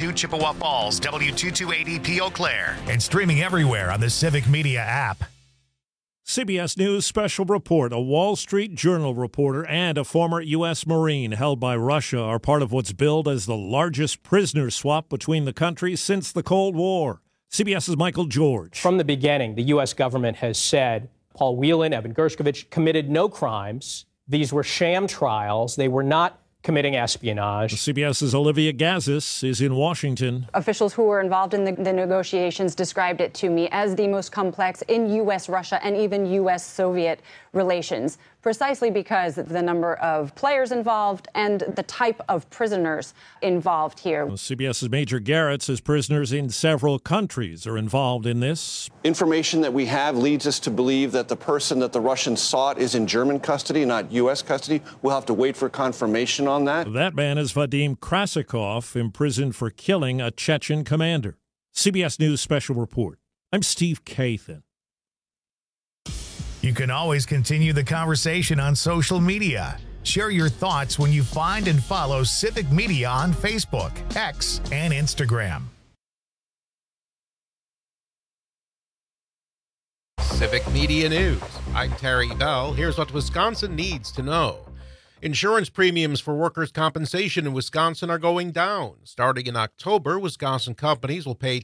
W2 Chippewa Falls, W228EP Eau Claire. And streaming everywhere on the Civic Media app. CBS News special report. A Wall Street Journal reporter and a former U.S. Marine held by Russia are part of what's billed as the largest prisoner swap between the countries since the Cold War. CBS's Michael George. From the beginning, the U.S. government has said Paul Whelan, Evan Gershkovich committed no crimes. These were sham trials. They were not committing espionage. CBS's Olivia Gazis is in Washington. Officials who were involved in the negotiations described it to me as the most complex in U.S.-Russia and even U.S.-Soviet relations, precisely because of the number of players involved and the type of prisoners involved here. Well, CBS's Major Garrett says prisoners in several countries are involved in this. Information that we have leads us to believe that the person that the Russians sought is in German custody, not U.S. custody. We'll have to wait for confirmation on that. That man is Vadim Krasikov, imprisoned for killing a Chechen commander. CBS News Special Report. I'm Steve Kathan. You can always continue the conversation on social media. Share your thoughts when you find and follow Civic Media on Facebook, X, and Instagram. Civic Media News. I'm Terry Bell. Here's what Wisconsin needs to know. Insurance premiums for workers' compensation in Wisconsin are going down. Starting in October, Wisconsin companies will pay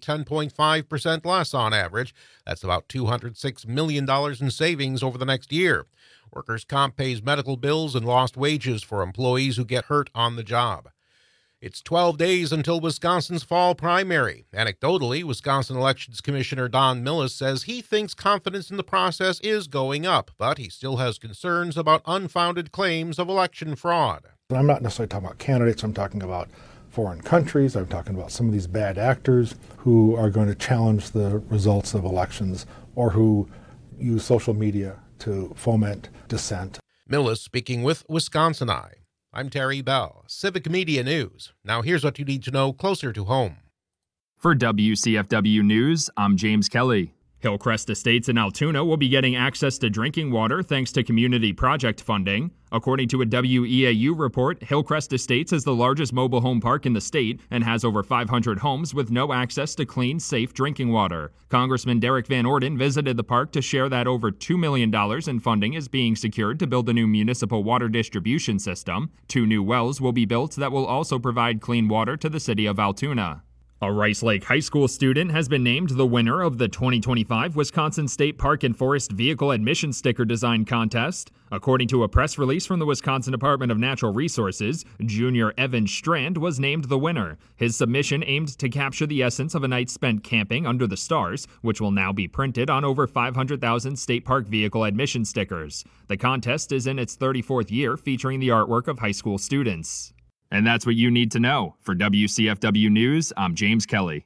10.5% less on average. That's about $206 million in savings over the next year. Workers' comp pays medical bills and lost wages for employees who get hurt on the job. It's 12 days until Wisconsin's fall primary. Anecdotally, Wisconsin Elections Commissioner Don Millis says he thinks confidence in the process is going up, but he still has concerns about unfounded claims of election fraud. I'm not necessarily talking about candidates. I'm talking about foreign countries. I'm talking about some of these bad actors who are going to challenge the results of elections or who use social media to foment dissent. Millis speaking with Wisconsin Eye. I'm Terry Bell, Civic Media News. Now here's what you need to know closer to home. For WCFW News, I'm James Kelly. Hillcrest Estates in Altoona will be getting access to drinking water thanks to community project funding. According to a WEAU report, Hillcrest Estates is the largest mobile home park in the state and has over 500 homes with no access to clean, safe drinking water. Congressman Derek Van Orden visited the park to share that over $2 million in funding is being secured to build a new municipal water distribution system. 2 new wells will be built that will also provide clean water to the city of Altoona. A Rice Lake High School student has been named the winner of the 2025 Wisconsin State Park and Forest Vehicle Admission Sticker Design Contest. According to a press release from the Wisconsin Department of Natural Resources, Junior Evan Strand was named the winner. His submission aimed to capture the essence of a night spent camping under the stars, which will now be printed on over 500,000 state park vehicle admission stickers. The contest is in its 34th year, featuring the artwork of high school students. And that's what you need to know. For WCFW News, I'm James Kelly.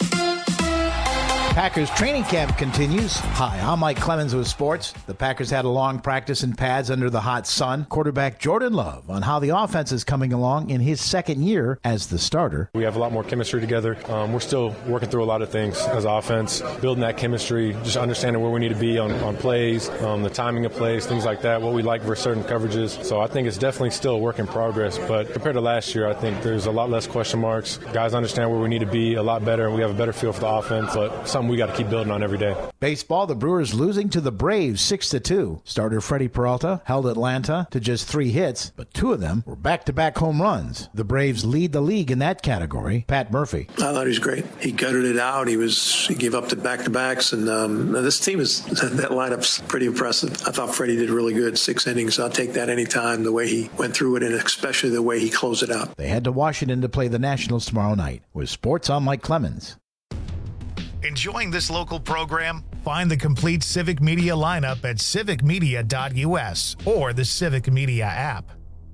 Packers training camp continues. Hi, I'm Mike Clemens with sports. The Packers had a long practice in pads under the hot sun. Quarterback Jordan Love on how the offense is coming along in his second year as the starter. We have a lot more chemistry together. We're still working through a lot of things as offense, building that chemistry, just understanding where we need to be on plays, the timing of plays, things like that, what we like for certain coverages. So I think it's definitely still a work in progress. But compared to last year, I think there's a lot less question marks. Guys understand where we need to be a lot better, and we have a better feel for the offense. But something we got to keep building on every day. Baseball, the Brewers losing to the Braves 6-2. Starter Freddie Peralta held Atlanta to just 3 hits, but 2 of them were back-to-back home runs. The Braves lead the league in that category. Pat Murphy. I thought he was great. He gutted it out. He gave up the back-to-backs, and this team that lineup's pretty impressive. I thought Freddie did really good. 6 innings. I'll take that anytime, the way he went through it, and especially the way he closed it out. They head to Washington to play the Nationals tomorrow night. With sports, I'm Mike Clemens. Enjoying this local program? Find the complete Civic Media lineup at civicmedia.us or the Civic Media app.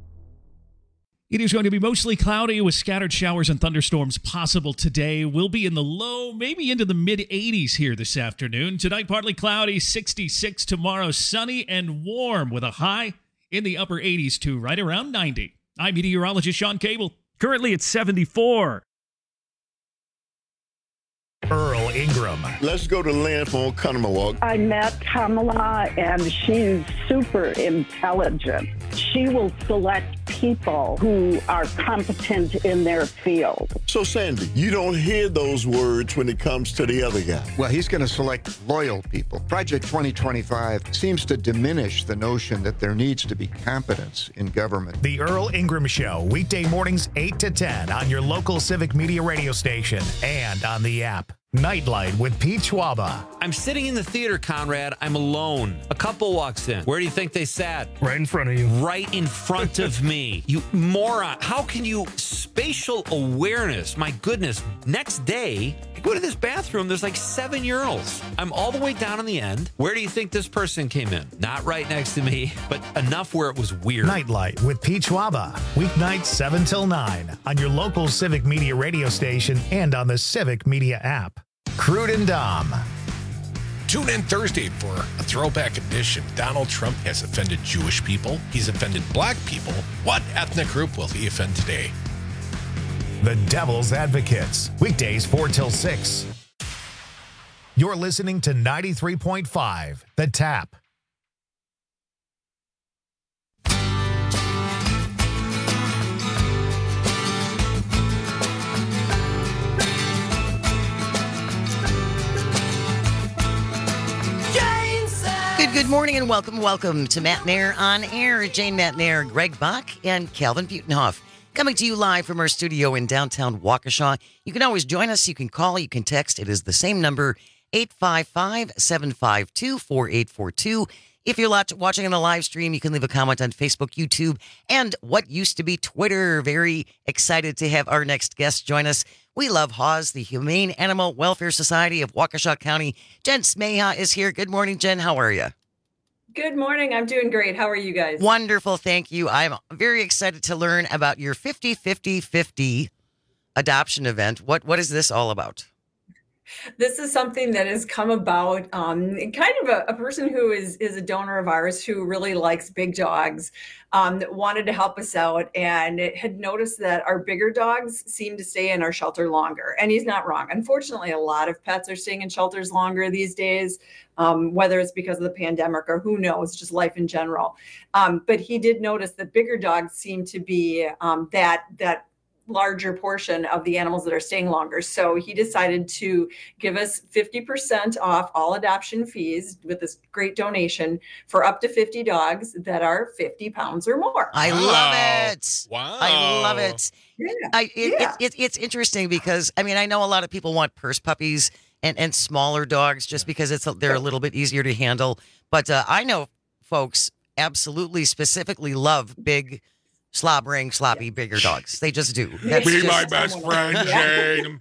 It is going to be mostly cloudy with scattered showers and thunderstorms possible today. We'll be in the low, maybe into the mid-80s here this afternoon. Tonight, partly cloudy, 66 tomorrow, sunny and warm with a high in the upper 80s to right around 90. I'm meteorologist Sean Cable. Currently it's 74. Earl Ingram. Let's go to Lansing, Conomowoc. I met Kamala, and she's super intelligent. She will select people who are competent in their field. So, Sandy, you don't hear those words when it comes to the other guy. Well, he's going to select loyal people. Project 2025 seems to diminish the notion that there needs to be competence in government. The Earl Ingram Show, weekday mornings 8 to 10 on your local Civic Media radio station and on the app. Nightlight with Pete Schwaba. I'm sitting in the theater, Conrad. I'm alone. A couple walks in. Where do you think they sat? Right in front of you. Right in front of me. You moron. How can you... Spatial awareness. My goodness. Next day, I go to this bathroom. There's like 7 urinals. I'm all the way down on the end. Where do you think this person came in? Not right next to me, but enough where it was weird. Nightlight with Pete Schwaba. Weeknights 7 till 9 on your local Civic Media radio station and on the Civic Media app. Crude and Dom. Tune in Thursday for a throwback edition. Donald Trump has offended Jewish people. He's offended black people. What ethnic group will he offend today? The Devil's Advocates. Weekdays 4 till 6. You're listening to 93.5 The Tap. Good morning and welcome to Matt Nair on Air. Jane Matt Nair, Greg Bach, and Calvin Butenhoff. Coming to you live from our studio in downtown Waukesha. You can always join us. You can call. You can text. It is the same number, 855-752-4842. If you're watching on the live stream, you can leave a comment on Facebook, YouTube, and what used to be Twitter. Very excited to have our next guest join us. We love HAWS, the Humane Animal Welfare Society of Waukesha County. Jen Smeha is here. Good morning, Jen. How are you? Good morning. I'm doing great. How are you guys? Wonderful. Thank you. I'm very excited to learn about your 50-50-50 adoption event. What is this all about? This is something that has come about, kind of a person who is a donor of ours who really likes big dogs, wanted to help us out and had noticed that our bigger dogs seem to stay in our shelter longer. And he's not wrong. Unfortunately, a lot of pets are staying in shelters longer these days, whether it's because of the pandemic or who knows, just life in general. But he did notice that bigger dogs seem to be that larger portion of the animals that are staying longer. So he decided to give us 50% off all adoption fees with this great donation for up to 50 dogs that are 50 pounds or more. I love it. Wow. I love it. Yeah. It's interesting because, I mean, I know a lot of people want purse puppies and smaller dogs just because they're a little bit easier to handle. But I know folks absolutely specifically love big sloppy, bigger dogs. They just do. Be my best friend, Jane.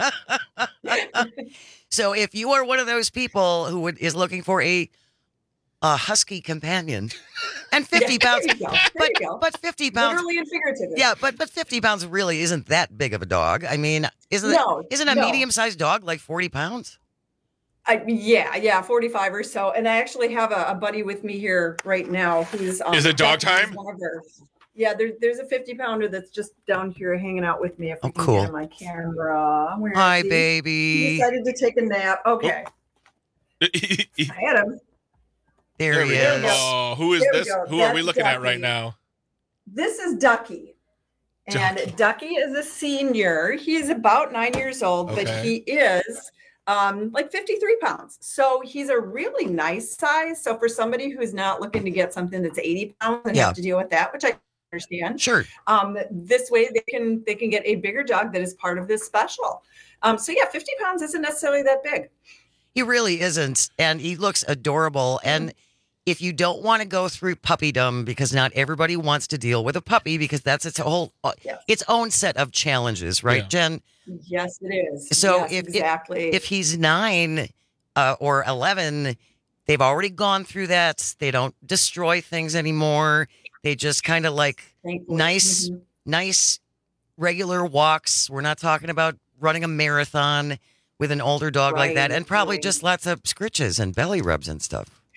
So if you are one of those people who is looking for a husky companion, and 50 pounds, but 50 pounds, literally and figuratively. Yeah, but 50 pounds really isn't that big of a dog. I mean, isn't a medium-sized dog like 40 pounds? Yeah, 45 or so. And I actually have a buddy with me here right now who's Is it dog time? Yeah, there's a 50-pounder that's just down here hanging out with me. If we can cool. get on my camera. Hi, baby. He decided to take a nap. Okay. I had him. There he is. Oh, who is this? Who are we looking at right now? This is Ducky. And Ducky is a senior. He's about 9 years old, but he is like 53 pounds. So he's a really nice size. So for somebody who's not looking to get something that's 80 pounds and have to deal with that, which I understand. Sure. This way they can get a bigger dog that is part of this special. So yeah, 50 pounds isn't necessarily that big. He really isn't. And he looks adorable. And if you don't want to go through puppydom, because not everybody wants to deal with a puppy, because that's its own set of challenges, right, Jen? Yes, it is. So yes, exactly. if he's 9 or 11, they've already gone through that. They don't destroy things anymore. They just kind of like nice regular walks. We're not talking about running a marathon with an older dog like that, and probably just lots of scritches and belly rubs and stuff.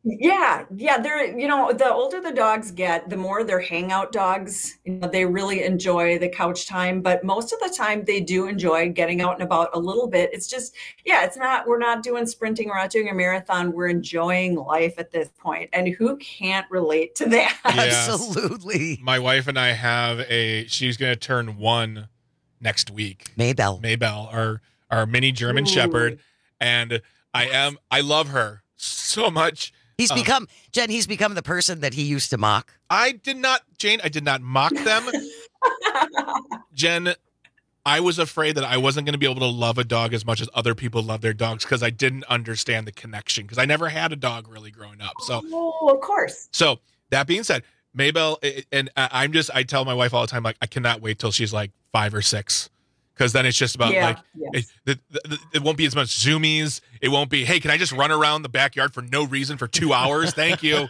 Yeah, they're, the older the dogs get, the more they're hangout dogs. They really enjoy the couch time, but most of the time they do enjoy getting out and about a little bit. It's just, we're not doing sprinting, we're not doing a marathon. We're enjoying life at this point. And who can't relate to that? Yes. Absolutely. My wife and I she's going to turn 1 next week. Maybell, our mini German Shepherd. And I love her so much. He's become the person that he used to mock. I did not mock them. Jen, I was afraid that I wasn't going to be able to love a dog as much as other people love their dogs because I didn't understand the connection because I never had a dog really growing up. So, of course. So that being said, Maybell, and I tell my wife all the time, like, I cannot wait till she's like 5 or 6. Because then it's just about it won't be as much zoomies. It won't be, hey, can I just run around the backyard for no reason for 2 hours? Thank you.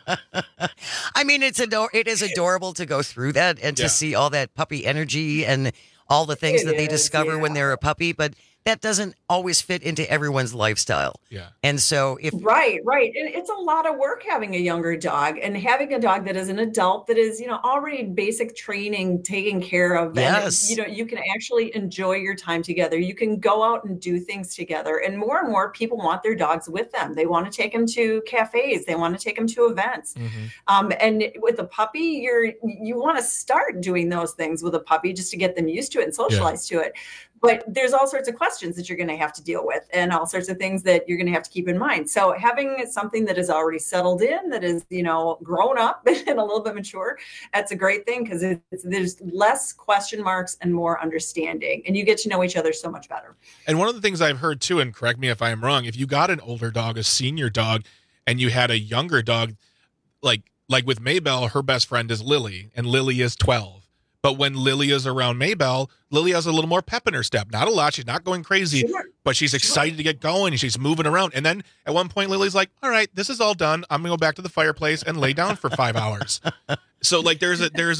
I mean, it is adorable to go through that and to see all that puppy energy and all the things that they discover when they're a puppy. But that doesn't always fit into everyone's lifestyle. Yeah. And so Right. And it's a lot of work having a younger dog and having a dog that is an adult that is, already basic training taken care of. Yes. And, you can actually enjoy your time together. You can go out and do things together. And more people want their dogs with them. They want to take them to cafes. They want to take them to events. Mm-hmm. And with a puppy, you want to start doing those things with a puppy just to get them used to it and socialize to it. But there's all sorts of questions that you're going to have to deal with and all sorts of things that you're going to have to keep in mind. So having something that is already settled in, that is, grown up and a little bit mature, that's a great thing because there's less question marks and more understanding. And you get to know each other so much better. And one of the things I've heard too, and correct me if I'm wrong, if you got an older dog, a senior dog, and you had a younger dog, like with Maybell, her best friend is Lily, and Lily is 12. But when Lily is around Maybell, Lily has a little more pep in her step. Not a lot. She's not going crazy, but she's excited to get going and she's moving around. And then at one point, Lily's like, all right, this is all done. I'm going to go back to the fireplace and lay down for 5 hours. So like there's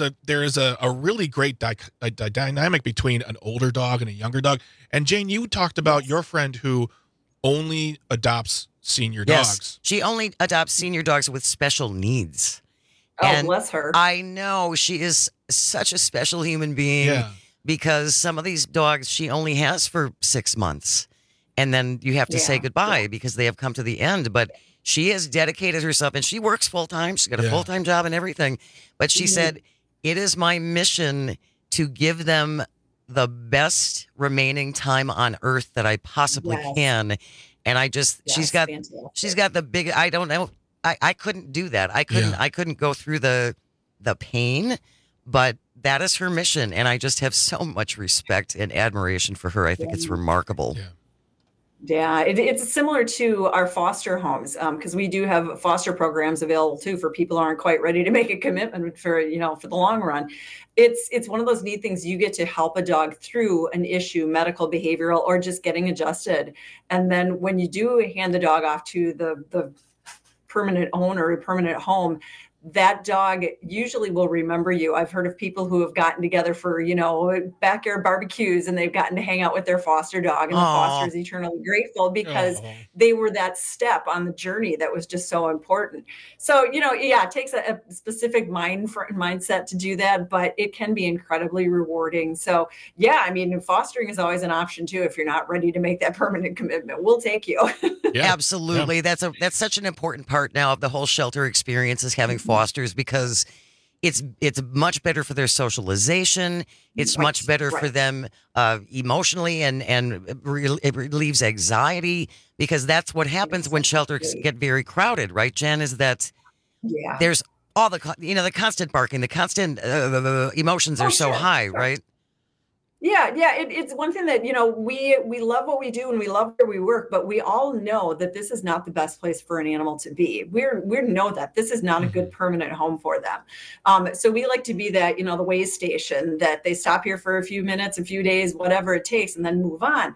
a really great dynamic between an older dog and a younger dog. And Jane, you talked about your friend who only adopts senior dogs. She only adopts senior dogs with special needs. Oh, bless her. I know. She is such a special human being because some of these dogs she only has for 6 months. And then you have to say goodbye because they have come to the end. But she has dedicated herself and she works full time. She's got a full time job and everything. But she said, it is my mission to give them the best remaining time on earth that I possibly can. And I just, she's got the big, I don't know. I couldn't do that. I couldn't go through the pain, but that is her mission. And I just have so much respect and admiration for her. I think it's remarkable. Yeah, it's similar to our foster homes because we do have foster programs available too for people who aren't quite ready to make a commitment for the long run. It's one of those neat things. You get to help a dog through an issue, medical, behavioral, or just getting adjusted. And then when you do hand the dog off to the permanent owner or permanent home, that dog usually will remember you. I've heard of people who have gotten together for, backyard barbecues and they've gotten to hang out with their foster dog and the foster is eternally grateful because they were that step on the journey that was just so important. So, it takes a specific mindset to do that, but it can be incredibly rewarding. So, fostering is always an option too. If you're not ready to make that permanent commitment, we'll take you. Absolutely. That's such an important part now of the whole shelter experience is having fosters because it's much better for their socialization. It's much better for them emotionally and it relieves anxiety because that's what happens when shelters get very crowded, right, Jen? Is that there's all the constant barking, the constant emotions are so high, right? Yeah. It's one thing that, we love what we do and we love where we work, but we all know that this is not the best place for an animal to be. We know that this is not a good permanent home for them. So we like to be that, the way station that they stop here for a few minutes, a few days, whatever it takes, and then move on.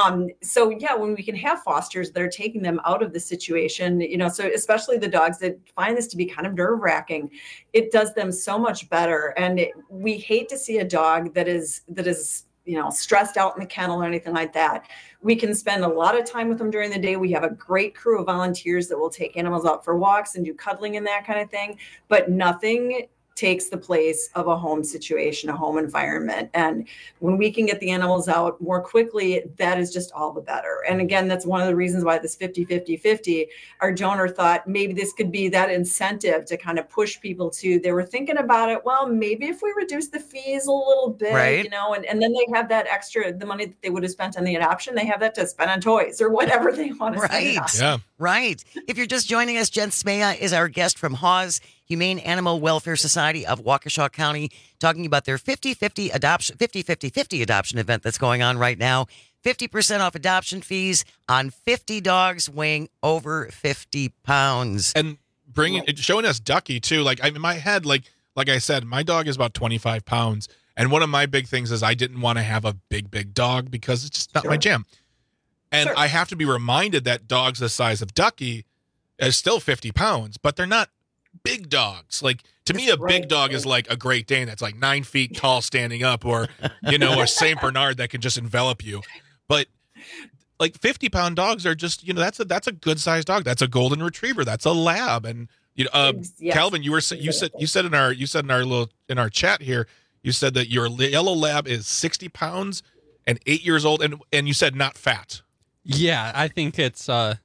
When we can have fosters that are taking them out of the situation, so especially the dogs that find this to be kind of nerve-wracking, it does them so much better. And we hate to see a dog that is stressed out in the kennel or anything like that. We can spend a lot of time with them during the day. We have a great crew of volunteers that will take animals out for walks and do cuddling and that kind of thing, but nothing takes the place of a home situation, a home environment. And when we can get the animals out more quickly, that is just all the better. And again, that's one of the reasons why this 50-50-50, our donor thought maybe this could be that incentive to kind of push people to, they were thinking about it, well, maybe if we reduce the fees a little bit, right. And then they have that extra, the money that they would have spent on the adoption, they have that to spend on toys or whatever they want to spend on. Yeah. Right. If you're just joining us, Jen Smea is our guest from Haws Humane Animal Welfare Society of Waukesha County, talking about their 50-50 adoption event that's going on right now. 50% off adoption fees on 50 dogs weighing over 50 pounds. And showing us Ducky too. Like in my head, like I said, my dog is about 25 pounds. And one of my big things is I didn't want to have a big dog because it's just not my jam. And I have to be reminded that dogs the size of Ducky is still 50 pounds, but they're not big dogs. Like to me, a big dog is like a Great Dane that's like 9 feet tall standing up, or a Saint Bernard that can just envelop you. But like 50-pound dogs are just that's a good sized dog. That's a golden retriever. That's a lab. And yes. Calvin, you said in our chat here, you said that your yellow lab is 60 pounds and 8 years old, and you said not fat. Yeah, I think it's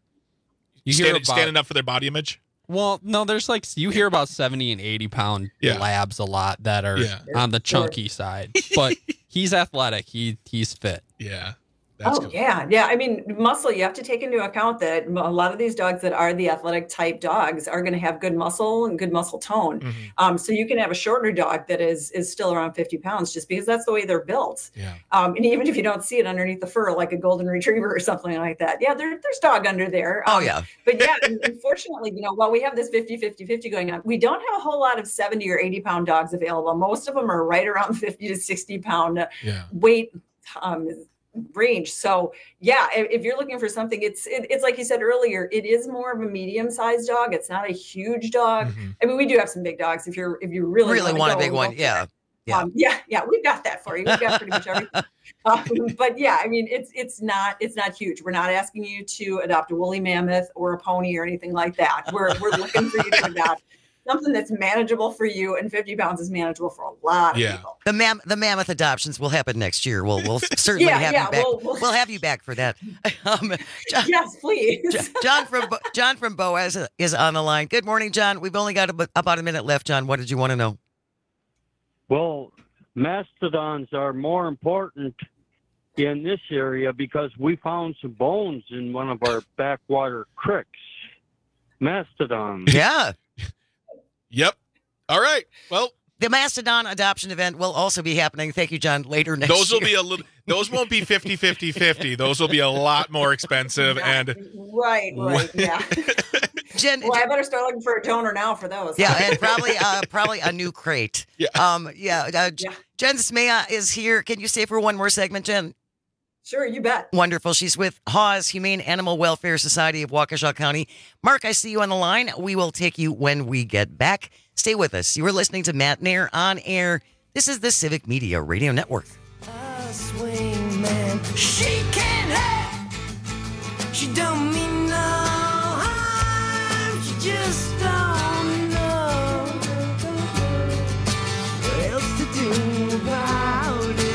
standing up for their body image. Well, no, there's you hear about 70 and 80 pound labs a lot that are on the chunky side, but he's athletic. He's fit. Yeah. That's cool. Yeah. I mean, muscle, you have to take into account that a lot of these dogs that are the athletic type dogs are going to have good muscle and good muscle tone. Mm-hmm. So you can have a shorter dog that is still around 50 pounds just because that's the way they're built. Yeah. And even if you don't see it underneath the fur, like a golden retriever or something like that. Yeah, there's dog under there. But yeah, unfortunately, while we have this 50-50-50 going on, we don't have a whole lot of 70 or 80 pound dogs available. Most of them are right around 50 to 60 pound weight range. So yeah, if you're looking for something, it's like you said earlier, it is more of a medium-sized dog. It's not a huge dog. Mm-hmm. I mean, we do have some big dogs if you really want a big one. Yeah. We've got that for you. We've got pretty much everything. But yeah, I mean, it's not huge. We're not asking you to adopt a woolly mammoth or a pony or anything like that. We're looking for you to adopt something that's manageable for you, and 50 pounds is manageable for a lot of people. The mammoth adoptions will happen next year. We'll certainly have you back. We'll have you back for that. Yes, please. John from Boaz is on the line. Good morning, John. We've only got about a minute left, John. What did you want to know? Well, mastodons are more important in this area because we found some bones in one of our backwater creeks. Mastodons. Yeah. Yep. All right. Well, the Mastodon adoption event will also be happening. Thank you, John. Later next year. Those won't be 50-50-50. Those will be a lot more expensive. And right. Yeah. Jen, I better start looking for a donor now for those. Yeah, and probably a new crate. Yeah. Jen Smea is here. Can you stay for one more segment, Jen? Sure, you bet. Wonderful. She's with Haws Humane Animal Welfare Society of Waukesha County. Mark, I see you on the line. We will take you when we get back. Stay with us. You are listening to Matt Nair on air. This is the Civic Media Radio Network. Swing man. She can't hurt. She don't mean no harm. She just don't know what else to do about it.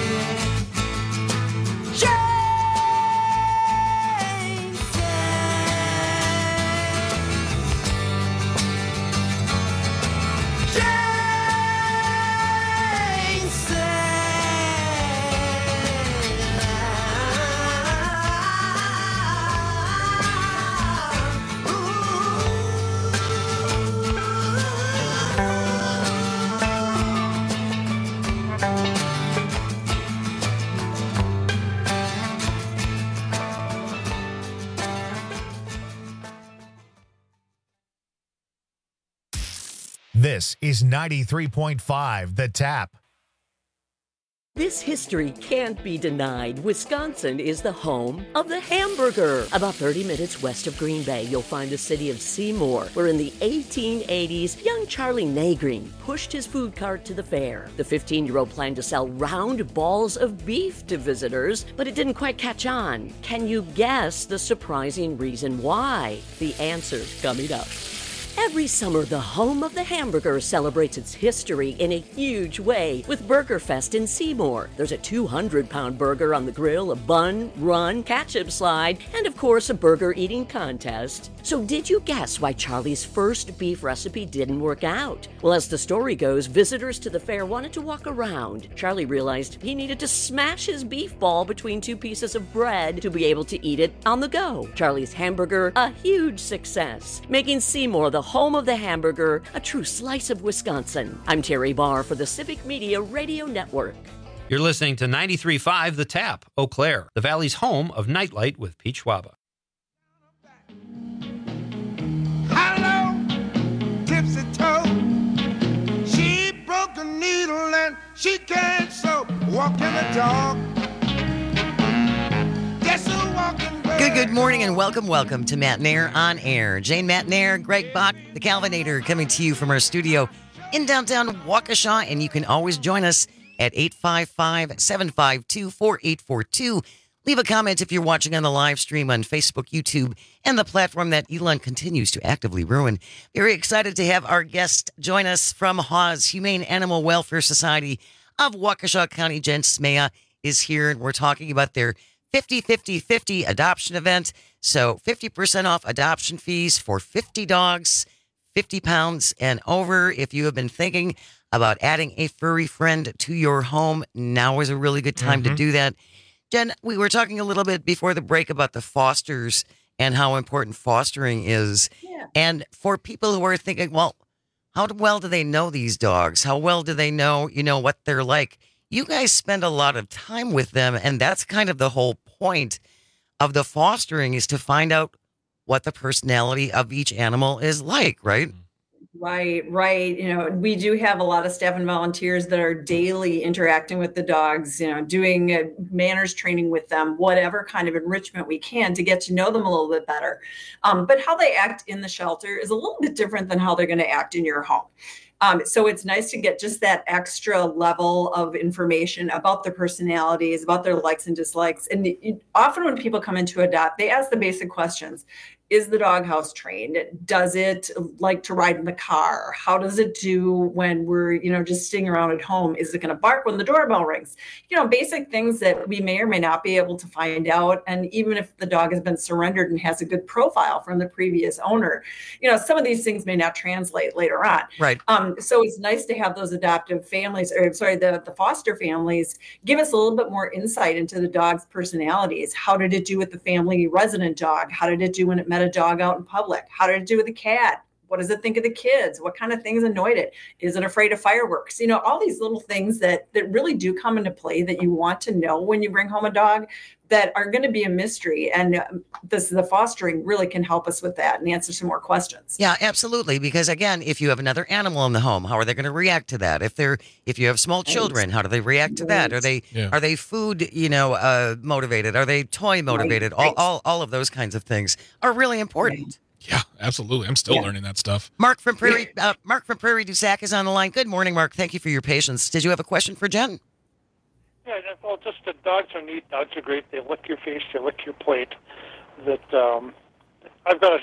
This is 93.5 The Tap. This history can't be denied. Wisconsin is the home of the hamburger. About 30 minutes west of Green Bay, you'll find the city of Seymour, where in the 1880s, young Charlie Nagreen pushed his food cart to the fair. The 15-year-old planned to sell round balls of beef to visitors, but it didn't quite catch on. Can you guess the surprising reason why? The answer's coming up. Every summer, the home of the hamburger celebrates its history in a huge way with BurgerFest in Seymour. There's a 200-pound burger on the grill, a bun, run, ketchup slide, and of course a burger eating contest. So did you guess why Charlie's first beef recipe didn't work out? Well, as the story goes, visitors to the fair wanted to walk around. Charlie realized he needed to smash his beef ball between two pieces of bread to be able to eat it on the go. Charlie's hamburger, a huge success, making Seymour the home of the hamburger, a true slice of Wisconsin. I'm Terry Barr for the Civic Media Radio Network. You're listening to 93.5 The Tap, Eau Claire, the Valley's home of Nightlight with Pete Schwaba. Hello, tipsy toe. She broke a needle and she can't sew. Walking the dog. Guess who walking? Good morning and welcome to Matt Nair on Air. Jane Matt Nair, Greg Bach, the Calvinator, coming to you from our studio in downtown Waukesha, and you can always join us at 855-752-4842. Leave a comment if you're watching on the live stream on Facebook, YouTube, and the platform that Elon continues to actively ruin. Very excited to have our guest join us from Hawes Humane Animal Welfare Society of Waukesha County. Jen Smea is here, and we're talking about their 50-50-50 adoption event. So 50% off adoption fees for 50 dogs, 50 pounds and over. If you have been thinking about adding a furry friend to your home, now is a really good time to do that. Jen, we were talking a little bit before the break about the fosters and how important fostering is. Yeah. And for people who are thinking, well, how well do they know these dogs? How well do they know, what they're like? You guys spend a lot of time with them, and that's kind of the whole point of the fostering, is to find out what the personality of each animal is like, right? Right. We do have a lot of staff and volunteers that are daily interacting with the dogs, doing manners training with them, whatever kind of enrichment we can to get to know them a little bit better. But how they act in the shelter is a little bit different than how they're going to act in your home. So it's nice to get just that extra level of information about their personalities, about their likes and dislikes. And often when people come in to adopt, they ask the basic questions. Is the doghouse trained? Does it like to ride in the car? How does it do when we're, just sitting around at home? Is it going to bark when the doorbell rings? Basic things that we may or may not be able to find out. And even if the dog has been surrendered and has a good profile from the previous owner, some of these things may not translate later on. Right. So it's nice to have those adoptive families, the foster families, give us a little bit more insight into the dog's personalities. How did it do with the family resident dog? How did it do when it met a dog out in public? How did it do with the cat? What does it think of the kids? What kind of things annoyed it? Is it afraid of fireworks? All these little things that really do come into play that you want to know when you bring home a dog that are going to be a mystery. And the fostering really can help us with that and answer some more questions. Yeah, absolutely. Because again, if you have another animal in the home, how are they going to react to that? If you have small children, how do they react to that? Are they food, motivated? Are they toy motivated? Right. All of those kinds of things are really important. Yeah, absolutely. I'm still learning that stuff. Mark from Prairie du Sac is on the line. Good morning, Mark. Thank you for your patience. Did you have a question for Jen? Yeah, well, just the dogs are neat. Dogs are great. They lick your face. They lick your plate. That I've got a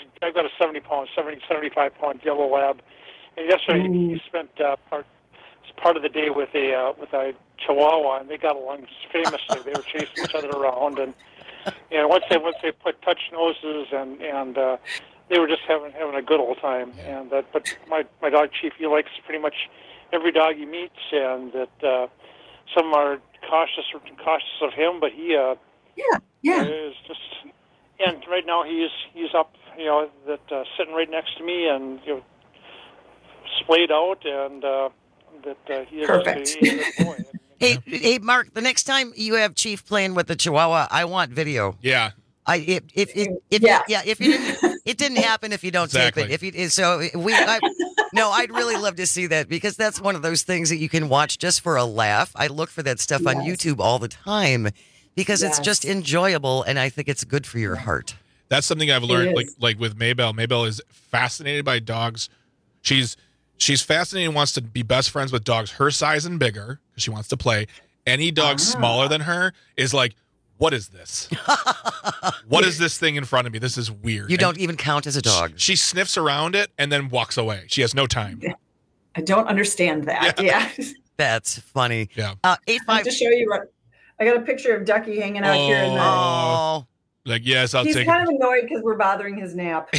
75-pound yellow lab, and yesterday he spent part of the day with a Chihuahua, and they got along famously. They were chasing each other around, and once they put touch noses and they were just having a good old time. And but my dog Chief, he likes pretty much every dog he meets, and that some are cautious of him, but he is just. And right now he's up, sitting right next to me, and splayed out, and that he is perfect. A good boy. Hey, Mark. The next time you have Chief playing with the Chihuahua, I want video. Yeah. It didn't happen if you don't tape it. No, I'd really love to see that because that's one of those things that you can watch just for a laugh. I look for that stuff on YouTube all the time because it's just enjoyable, and I think it's good for your heart. That's something I've learned, like with Maybell. Maybell is fascinated by dogs. She's fascinated and wants to be best friends with dogs her size and bigger because she wants to play. Any dog smaller than her is like, what is this? What is this thing in front of me? This is weird. You don't even count as a dog. She sniffs around it and then walks away. She has no time. I don't understand that. Yeah. That's funny. Yeah. 85. To show you, I got a picture of Ducky hanging out here in the. Like, yes, I'll He's take kind it. of annoyed because we're bothering his nap.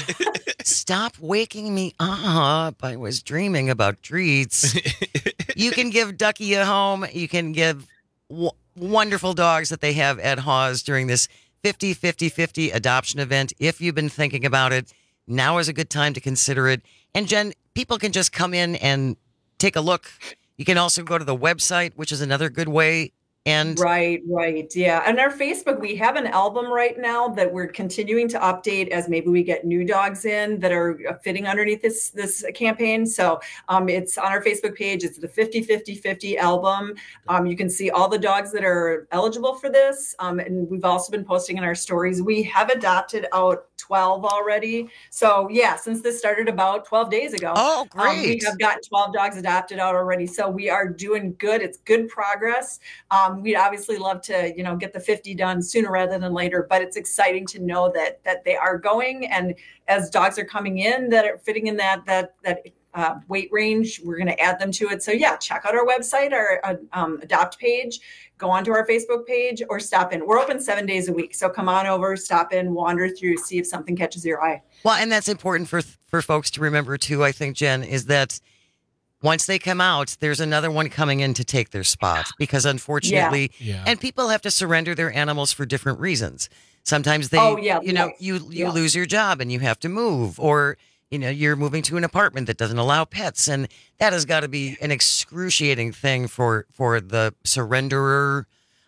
Stop waking me up. I was dreaming about treats. You can give Ducky a home. You can give wonderful dogs that they have at Haws during this 50-50-50 adoption event. If you've been thinking about it, now is a good time to consider it. And Jen, people can just come in and take a look. You can also go to the website, which is another good way. And Right. Yeah. And our Facebook, we have an album right now that we're continuing to update as maybe we get new dogs in that are fitting underneath this campaign. So it's on our Facebook page. It's the 50-50-50 album. You can see all the dogs that are eligible for this. And we've also been posting in our stories. We have adopted out 12 already. So yeah, since this started about 12 days ago. Oh, great. We have gotten 12 dogs adopted out already. So we are doing good. It's good progress. We'd obviously love to, get the 50 done sooner rather than later, but it's exciting to know that they are going. And as dogs are coming in that are fitting in that weight range, we're going to add them to it. So yeah, check out our website, our adopt page, go onto our Facebook page or stop in. We're open 7 days a week. So come on over, stop in, wander through, see if something catches your eye. Well, and that's important for folks to remember too, I think, Jen, is that once they come out, there's another one coming in to take their spot because unfortunately, and people have to surrender their animals for different reasons. Sometimes they, you lose your job and you have to move, or, you're moving to an apartment that doesn't allow pets. And that has got to be an excruciating thing for the surrenderer.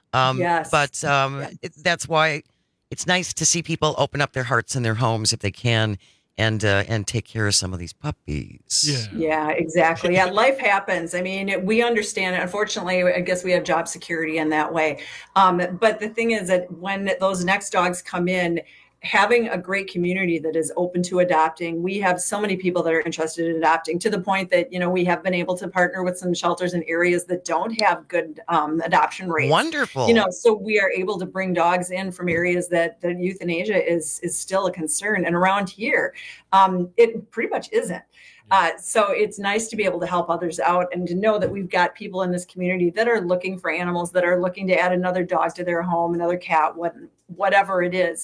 But that's why it's nice to see people open up their hearts and their homes if they can. And take care of some of these puppies. Yeah, exactly. Yeah, life happens. I mean, we understand it. Unfortunately, I guess we have job security in that way. But the thing is that when those next dogs come in, having a great community that is open to adopting, we have so many people that are interested in adopting to the point that, we have been able to partner with some shelters in areas that don't have good adoption rates. Wonderful. So we are able to bring dogs in from areas that euthanasia is still a concern. And around here, it pretty much isn't. So it's nice to be able to help others out and to know that we've got people in this community that are looking for animals, that are looking to add another dog to their home, another cat, whatever it is.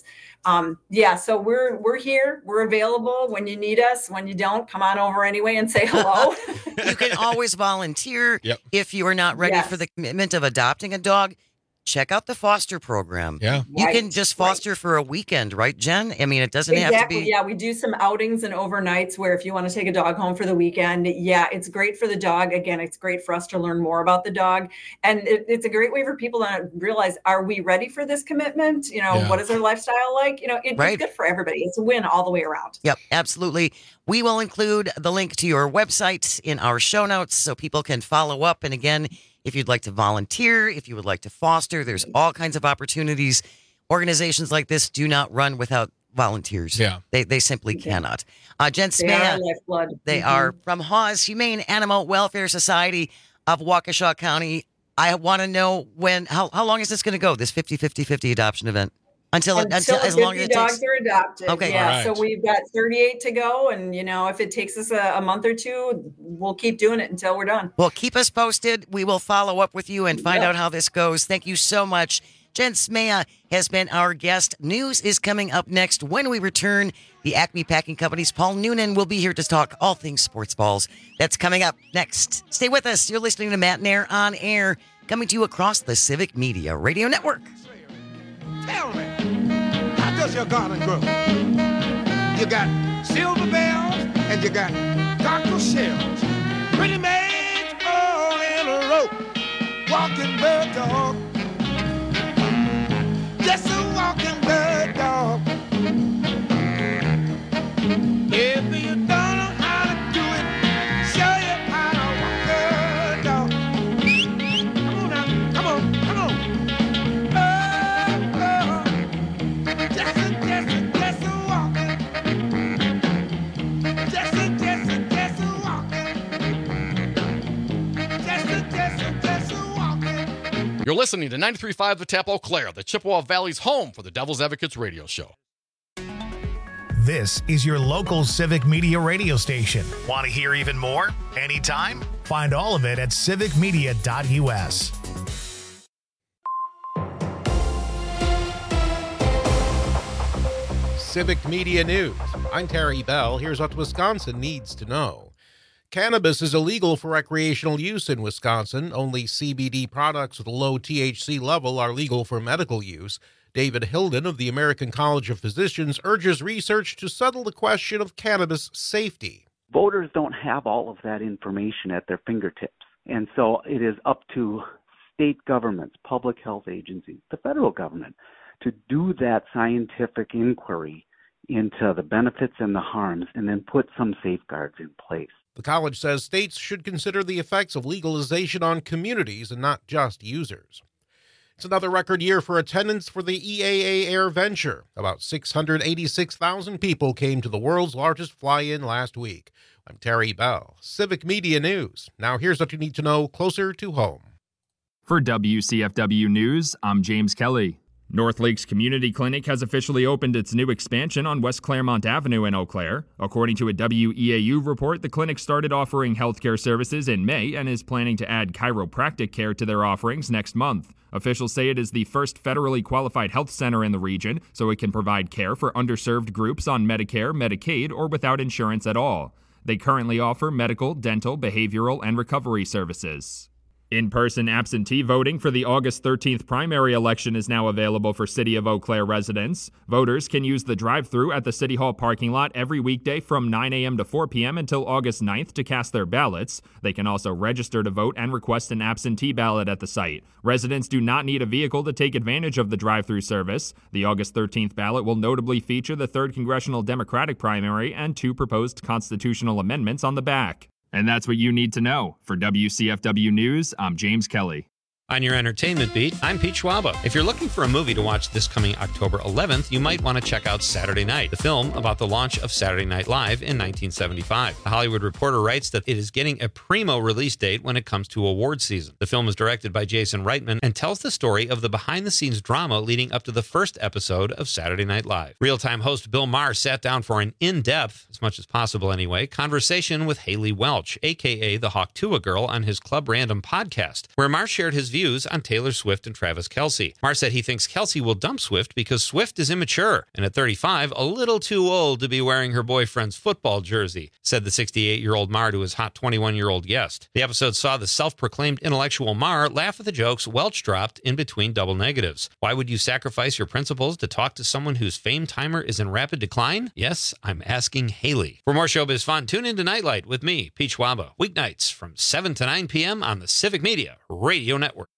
So we're here. We're available when you need us. When you don't, come on over anyway and say hello. You can always volunteer. If you are not ready for the commitment of adopting a dog. Check out the foster program. Yeah. You can just foster for a weekend, right, Jen? I mean, it doesn't have to be. Yeah, we do some outings and overnights where if you want to take a dog home for the weekend, it's great for the dog. Again, it's great for us to learn more about the dog. And it's a great way for people to realize, are we ready for this commitment? What is our lifestyle like? It's good for everybody. It's a win all the way around. Yep, absolutely. We will include the link to your website in our show notes so people can follow up. And again, if you'd like to volunteer, if you would like to foster, there's all kinds of opportunities. Organizations like this do not run without volunteers. Yeah. They simply cannot. Jen Smea, they are our lifeblood. They are from Haws Humane Animal Welfare Society of Waukesha County. I want to know how long is this going to go, this 50-50-50 adoption event? Until as long as it dogs takes. are adopted. Okay. Yeah. So we've got 38 to go. And, if it takes us a month or two, we'll keep doing it until we're done. Well, keep us posted. We will follow up with you and find out how this goes. Thank you so much. Jen Smea has been our guest. News is coming up next. When we return, the Acme Packing Company's Paul Noonan will be here to talk all things sports balls. That's coming up next. Stay with us. You're listening to Matt Nair on Air, coming to you across the Civic Media Radio Network. Tell me, how does your garden grow? You got silver bells and you got cockle shells. Pretty maids all in a row, walking bird dog. Just a walking bird dog. If you don't know how to do it, listening to 93.5 The Tap Eau Claire, the Chippewa Valley's home for the Devil's Advocates radio show. This is your local Civic Media radio station. Want to hear even more? Anytime? Find all of it at civicmedia.us. Civic Media News. I'm Terry Bell. Here's what Wisconsin needs to know. Cannabis is illegal for recreational use in Wisconsin. Only CBD products with a low THC level are legal for medical use. David Hilden of the American College of Physicians urges research to settle the question of cannabis safety. Voters don't have all of that information at their fingertips, and so it is up to state governments, public health agencies, the federal government, to do that scientific inquiry into the benefits and the harms and then put some safeguards in place. The college says states should consider the effects of legalization on communities and not just users. It's another record year for attendance for the EAA Air Venture. About 686,000 people came to the world's largest fly-in last week. I'm Terry Bell, Civic Media News. Now here's what you need to know closer to home. For WCFW News, I'm James Kelly. North Lakes Community Clinic has officially opened its new expansion on West Claremont Avenue in Eau Claire. According to a WEAU report, the clinic started offering healthcare services in May and is planning to add chiropractic care to their offerings next month. Officials say it is the first federally qualified health center in the region, so it can provide care for underserved groups on Medicare, Medicaid, or without insurance at all. They currently offer medical, dental, behavioral, and recovery services. In-person absentee voting for the August 13th primary election is now available for City of Eau Claire residents. Voters can use the drive-thru at the City Hall parking lot every weekday from 9 a.m. to 4 p.m. until August 9th to cast their ballots. They can also register to vote and request an absentee ballot at the site. Residents do not need a vehicle to take advantage of the drive-thru service. The August 13th ballot will notably feature the 3rd Congressional Democratic primary and 2 proposed constitutional amendments on the back. And that's what you need to know. For WCFW News, I'm James Kelly. On your entertainment beat, I'm Pete Schwaba. If you're looking for a movie to watch this coming October 11th, you might want to check out Saturday Night, the film about the launch of Saturday Night Live in 1975. The Hollywood Reporter writes that it is getting a primo release date when it comes to award season. The film is directed by Jason Reitman and tells the story of the behind-the-scenes drama leading up to the first episode of Saturday Night Live. Real-time host Bill Maher sat down for an in-depth, as much as possible anyway, conversation with Haley Welch, a.k.a. the Hawktua Girl, on his Club Random podcast, where Maher shared his views on Taylor Swift and Travis Kelce. Maher said he thinks Kelce will dump Swift because Swift is immature and at 35, a little too old to be wearing her boyfriend's football jersey, said the 68-year-old Maher to his hot 21-year-old guest. The episode saw the self-proclaimed intellectual Maher laugh at the jokes Welch dropped in between double negatives. Why would you sacrifice your principles to talk to someone whose fame timer is in rapid decline? Yes, I'm asking Haley. For more showbiz fun, tune in to Nightlight with me, Pete Schwaba, weeknights from 7 to 9 p.m. on the Civic Media Radio Network.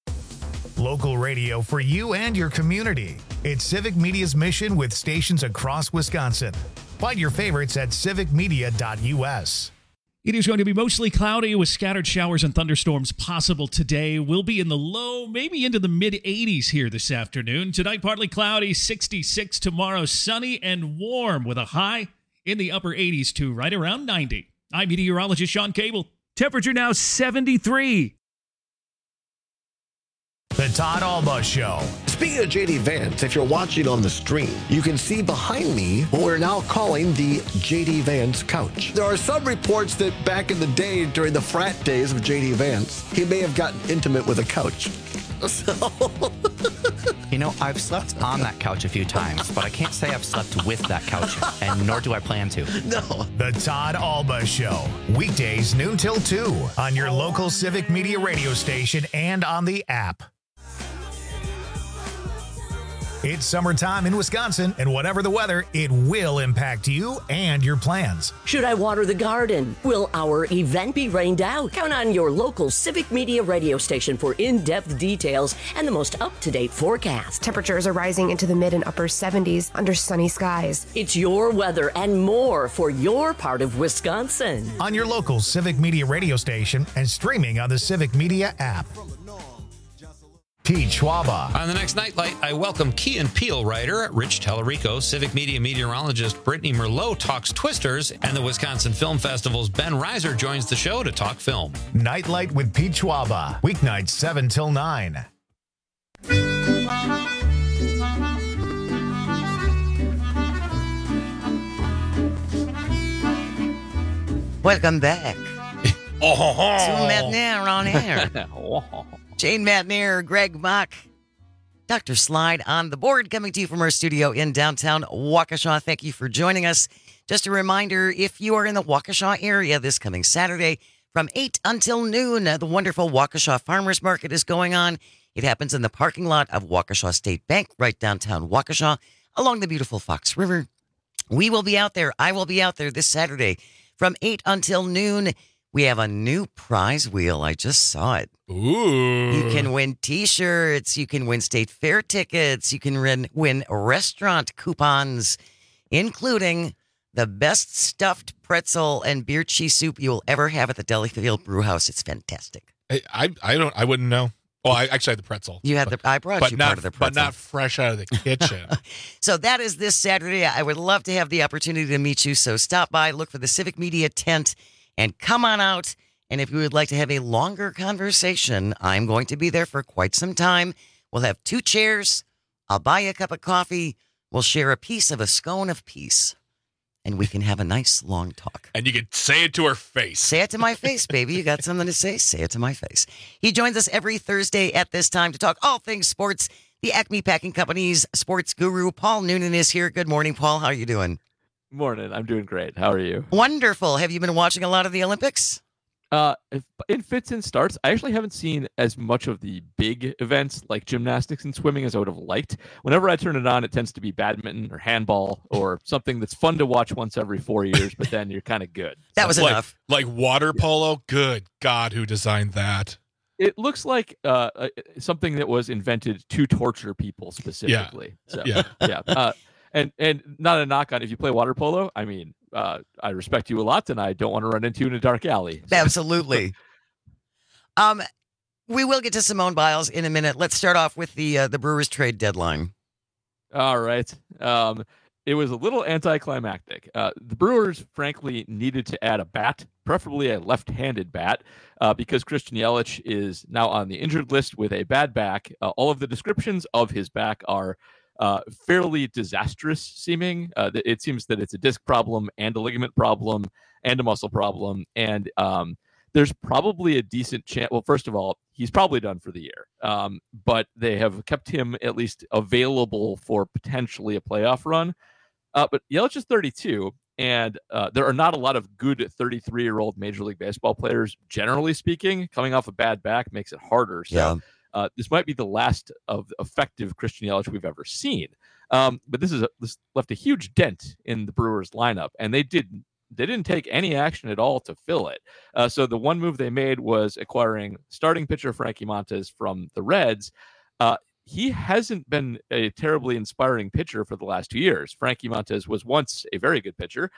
Local radio for you and your community. It's Civic Media's mission with stations across Wisconsin. Find your favorites at civicmedia.us. It is going to be mostly cloudy with scattered showers and thunderstorms possible today. We'll be in the low, maybe into the mid-80s here this afternoon. Tonight, partly cloudy, 66. Tomorrow, sunny and warm with a high in the upper 80s to right around 90. I'm meteorologist Sean Cable. Temperature now 73. The Todd Alba Show. Speaking of J.D. Vance, if you're watching on the stream, you can see behind me what we're now calling the J.D. Vance couch. There are some reports that back in the day, during the frat days of J.D. Vance, he may have gotten intimate with a couch. So... You know, I've slept on that couch a few times, but I can't say I've slept with that couch, and nor do I plan to. No. The Todd Alba Show. Weekdays noon till 2 on your local Civic Media radio station and on the app. It's summertime in Wisconsin, and whatever the weather, it will impact you and your plans. Should I water the garden? Will our event be rained out? Count on your local Civic Media radio station for in-depth details and the most up-to-date forecast. Temperatures are rising into the mid and upper 70s under sunny skies. It's your weather and more for your part of Wisconsin. On your local Civic Media radio station and streaming on the Civic Media app. Pete Schwaba. On the next Nightlight, I welcome Key and Peele writer Rich Tallarico, Civic Media meteorologist Brittany Merlot talks Twisters, and the Wisconsin Film Festival's Ben Reiser joins the show to talk film. Nightlight with Pete Schwaba. Weeknights 7 till 9. Welcome back to Matinee on Air. Jane Matinee, Greg Mock, Dr. Slide on the board, coming to you from our studio in downtown Waukesha. Thank you for joining us. Just a reminder, if you are in the Waukesha area this coming Saturday from 8 until noon, the wonderful Waukesha Farmers Market is going on. It happens in the parking lot of Waukesha State Bank, right downtown Waukesha, along the beautiful Fox River. We will be out there. I will be out there this Saturday from 8 until noon. We have a new prize wheel. I just saw it. Ooh. You can win T-shirts. You can win state fair tickets. You can win restaurant coupons, including the best stuffed pretzel and beer cheese soup you will ever have at the Delafield Brew House. It's fantastic. I wouldn't know. Well, I actually had the pretzel. You had I brought you part of the pretzel. But not fresh out of the kitchen. So that is this Saturday. I would love to have the opportunity to meet you. So stop by, look for the Civic Media tent, and come on out. And if you would like to have a longer conversation, I'm going to be there for quite some time. We'll have 2 chairs. I'll buy you a cup of coffee. We'll share a piece of a scone of peace. And we can have a nice long talk. And you can say it to her face. Say it to my face, baby. You got something to say? Say it to my face. He joins us every Thursday at this time to talk all things sports. The Acme Packing Company's sports guru, Paul Noonan, is here. Good morning, Paul. How are you doing? Morning. I'm doing great. How are you? Wonderful. Have you been watching a lot of the Olympics? In fits and starts. I actually haven't seen as much of the big events like gymnastics and swimming as I would have liked. Whenever I turn it on, it tends to be badminton or handball or something that's fun to watch once every 4 years, but then you're kind of good. That was enough. Like water polo? Good God, who designed that? It looks like something that was invented to torture people specifically. Yeah. And not a knock on if you play water polo. I mean, I respect you a lot, and I don't want to run into you in a dark alley. Absolutely. We will get to Simone Biles in a minute. Let's start off with the Brewers trade deadline. All right. It was a little anticlimactic. The Brewers, frankly, needed to add a bat, preferably a left-handed bat, because Christian Yelich is now on the injured list with a bad back. All of the descriptions of his back are fairly disastrous seeming. It seems that it's a disc problem and a ligament problem and a muscle problem. And there's probably a decent chance. Well, first of all, he's probably done for the year. But they have kept him at least available for potentially a playoff run. But Yelich is 32, and there are not a lot of good 33-year-old Major League Baseball players, generally speaking. Coming off a bad back makes it harder. So this might be the last of effective Christian Yelich we've ever seen. But this left a huge dent in the Brewers lineup, and they didn't take any action at all to fill it. So the one move they made was acquiring starting pitcher Frankie Montas from the Reds. He hasn't been a terribly inspiring pitcher for the last 2 years. Frankie Montas was once a very good pitcher,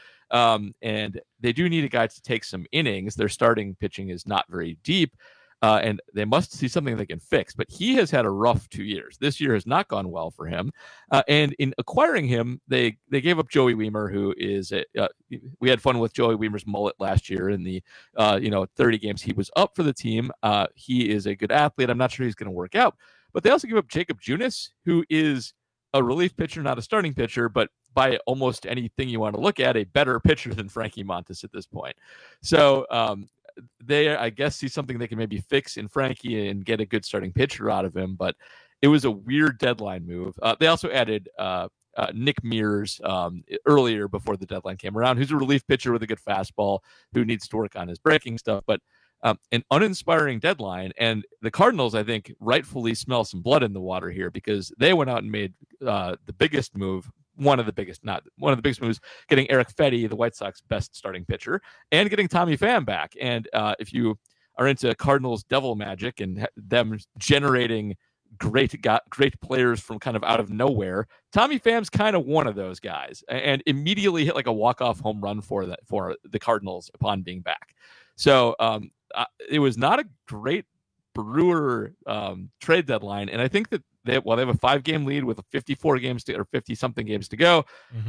and they do need a guy to take some innings. Their starting pitching is not very deep, and they must see something they can fix. But he has had a rough 2 years. This year has not gone well for him. And in acquiring him, they gave up Joey Wiemer, who is we had fun with Joey Wiemer's mullet last year in the 30 games he was up for the team. He is a good athlete. I'm not sure he's going to work out. But they also give up Jacob Junis, who is a relief pitcher, not a starting pitcher, but by almost anything you want to look at, a better pitcher than Frankie Montas at this point. So they, I guess, see something they can maybe fix in Frankie and get a good starting pitcher out of him. But it was a weird deadline move. They also added Nick Mears earlier before the deadline came around, who's a relief pitcher with a good fastball who needs to work on his breaking stuff. But an uninspiring deadline, and the Cardinals, I think, rightfully smell some blood in the water here because they went out and made the biggest move, one of the biggest moves, getting Eric Fedde, the White Sox best starting pitcher, and getting Tommy Pham back. And if you are into Cardinals devil magic and them generating great players from kind of out of nowhere, Tommy Pham's kind of one of those guys, and immediately hit like a walk-off home run for the Cardinals upon being back. So it was not a great Brewer trade deadline, and I think that they have a 5-game lead with 54 games or 50-something games to go.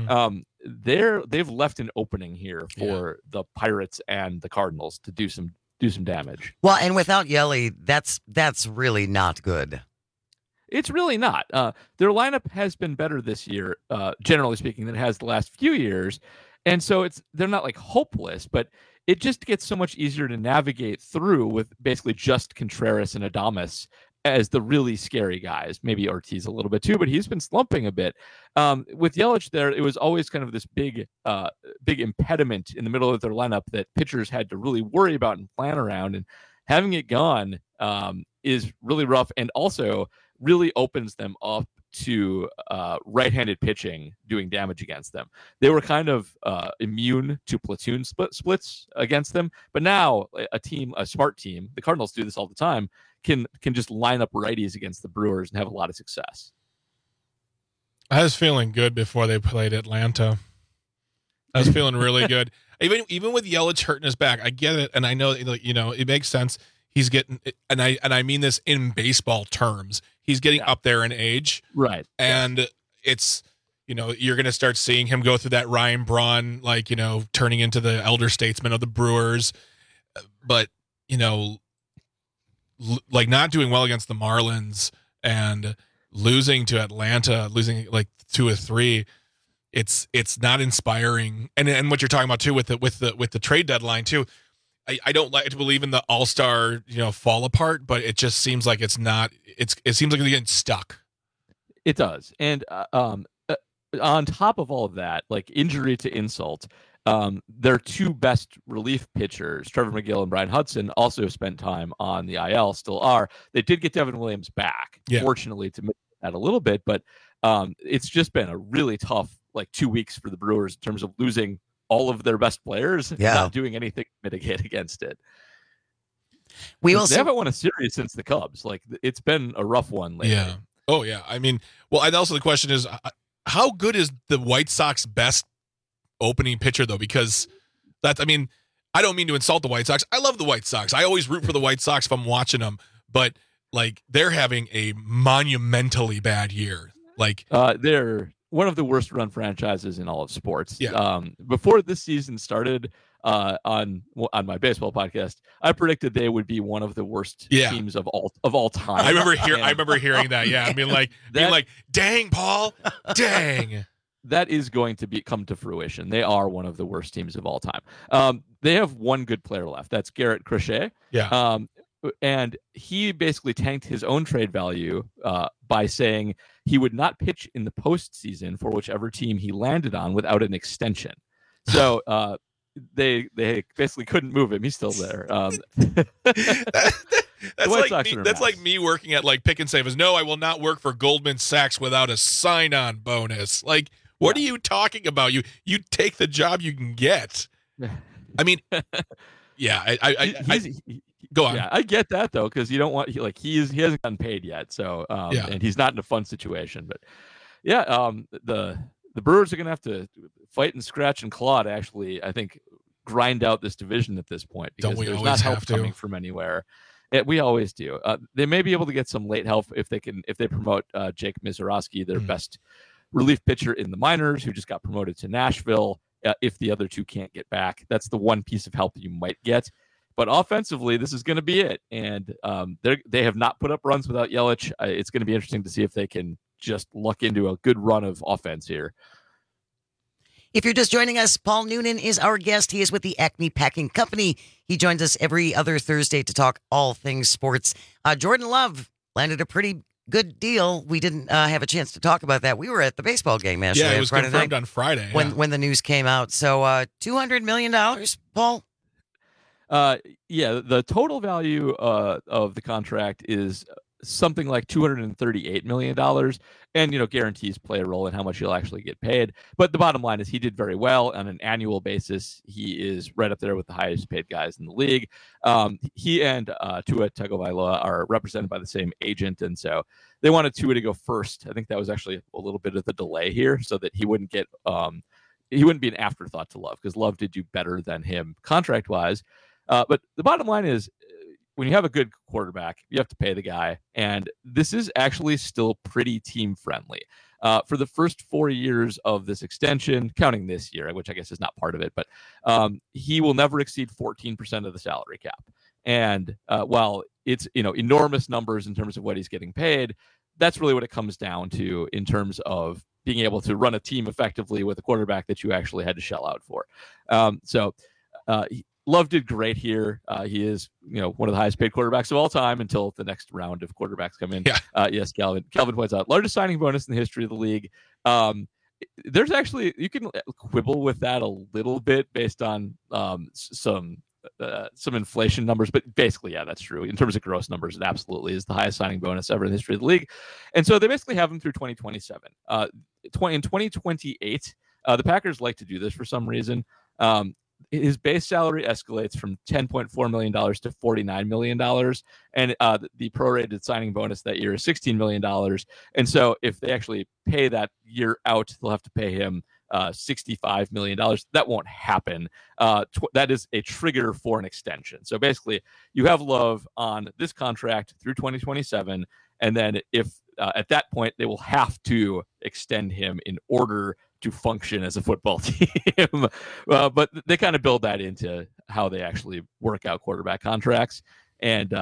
Mm-hmm. They've left an opening here for the Pirates and the Cardinals to do some damage. Well, and without Yelly, that's really not good. It's really not. Their lineup has been better this year, generally speaking, than it has the last few years. And so they're not like hopeless, but it just gets so much easier to navigate through with basically just Contreras and Adames as the really scary guys. Maybe Ortiz a little bit too, but he's been slumping a bit. With Yelich there, it was always kind of this big impediment in the middle of their lineup that pitchers had to really worry about and plan around. And having it gone is really rough, and also really opens them up to right-handed pitching doing damage against them. They were kind of immune to platoon splits against them, but now a smart team, the Cardinals do this all the time, can just line up righties against the Brewers and have a lot of success. I was feeling good before they played Atlanta. I was feeling really good. Even with Yelich hurting his back, I get it, and I know it makes sense. He's getting, and I mean this in baseball terms, he's getting up there in age, right? And it's you're going to start seeing him go through that Ryan Braun, turning into the elder statesman of the Brewers, but like not doing well against the Marlins and losing to Atlanta, losing like 2 or 3. It's not inspiring. And what you're talking about too with the trade deadline too. I don't like to believe in the all-star, fall apart, but it just seems like it's not. It seems like they're getting stuck. It does, and on top of all of that, like injury to insult, their 2 best relief pitchers, Trevor McGill and Brian Hudson, also spent time on the IL. Still are. They did get Devin Williams back, fortunately, to mitigate that a little bit, but it's just been a really tough 2 weeks for the Brewers in terms of losing all of their best players, not doing anything to mitigate against it. They haven't won a series since the Cubs. It's been a rough one lately. Yeah. Oh yeah. I mean, and also the question is, how good is the White Sox best opening pitcher though? Because I don't mean to insult the White Sox. I love the White Sox. I always root for the White Sox if I'm watching them, but they're having a monumentally bad year. They're one of the worst run franchises in all of sports. Yeah. Before this season started, on my baseball podcast, I predicted they would be one of the worst teams of all time. I remember hearing that. Yeah, I mean, being like, dang, Paul, dang. That is going to come to fruition. They are one of the worst teams of all time. They have one good player left. That's Garrett Crochet. Yeah. And he basically tanked his own trade value by saying he would not pitch in the postseason for whichever team he landed on without an extension. So they basically couldn't move him. He's still there. That's like me working at Pick and Save. No, I will not work for Goldman Sachs without a sign-on bonus. What are you talking about? You take the job you can get. I mean, yeah. Go on. Yeah, I get that though, because you don't want he hasn't gotten paid yet, so and he's not in a fun situation. But the Brewers are gonna have to fight and scratch and claw to actually, I think, grind out this division at this point, because there's not help coming from anywhere. We always do. They may be able to get some late help if they promote Jake Mizorowski, their best relief pitcher in the minors, who just got promoted to Nashville. If the other 2 can't get back, that's the one piece of help you might get. But offensively, this is going to be it. And they have not put up runs without Yelich. It's going to be interesting to see if they can just luck into a good run of offense here. If you're just joining us, Paul Noonan is our guest. He is with the Acme Packing Company. He joins us every other Thursday to talk all things sports. Jordan Love landed a pretty good deal. We didn't have a chance to talk about that. We were at the baseball game, actually. Yeah, it was confirmed on Friday. When the news came out. So $200 million, Paul? The total value of the contract is something like $238 million, and guarantees play a role in how much he'll actually get paid. But the bottom line is he did very well on an annual basis. He is right up there with the highest paid guys in the league. He and Tua Tagovailoa are represented by the same agent, and so they wanted Tua to go first. I think that was actually a little bit of the delay here, so that he wouldn't get he wouldn't be an afterthought to Love, because Love did do better than him contract wise. But the bottom line is, when you have a good quarterback, you have to pay the guy. And this is actually still pretty team friendly. For the first 4 years of this extension, counting this year, which I guess is not part of it, but he will never exceed 14% of the salary cap. And while it's enormous numbers in terms of what he's getting paid, that's really what it comes down to in terms of being able to run a team effectively with a quarterback that you actually had to shell out for. Love did great here. He is, one of the highest paid quarterbacks of all time until the next round of quarterbacks come in. Yeah. Yes, Calvin points out, largest signing bonus in the history of the league. There's actually, you can quibble with that a little bit based on some inflation numbers, but basically, yeah, that's true. In terms of gross numbers, it absolutely is the highest signing bonus ever in the history of the league. And so they basically have him through 2027. In 2028, the Packers like to do this for some reason. His base salary escalates from $10.4 million to $49 million. And the prorated signing bonus that year is $16 million. And so if they actually pay that year out, they'll have to pay him $65 million. That won't happen. That is a trigger for an extension. So basically, you have Love on this contract through 2027. And then if at that point, they will have to extend him in order to function as a football team. But they kind of build that into how they actually work out quarterback contracts. And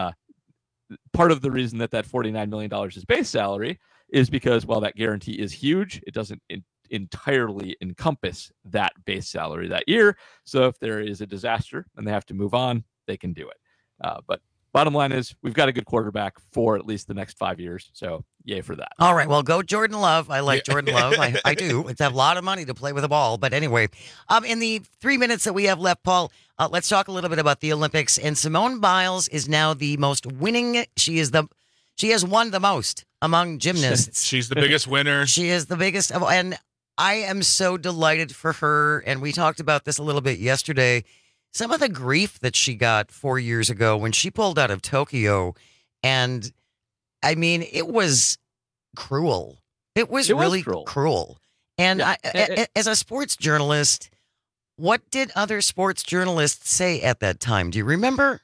part of the reason that $49 million is base salary is because while that guarantee is huge, it doesn't entirely encompass that base salary that year. So if there is a disaster and they have to move on, they can do it. But bottom line is we've got a good quarterback for at least the next 5 years. So yay for that. All right. Well, go Jordan Love. I like Jordan Love. I do. It's a lot of money to play with a ball. But anyway, in the 3 minutes that we have left, Paul, let's talk a little bit about the Olympics. And Simone Biles is now the most winning. She has won the most among gymnasts. She's the biggest winner. She is the biggest. And I am so delighted for her. And we talked about this a little bit yesterday. Some of the grief that she got 4 years ago when she pulled out of Tokyo. And I mean, it was cruel. It was really cruel. And yeah. As a sports journalist, what did other sports journalists say at that time? Do you remember?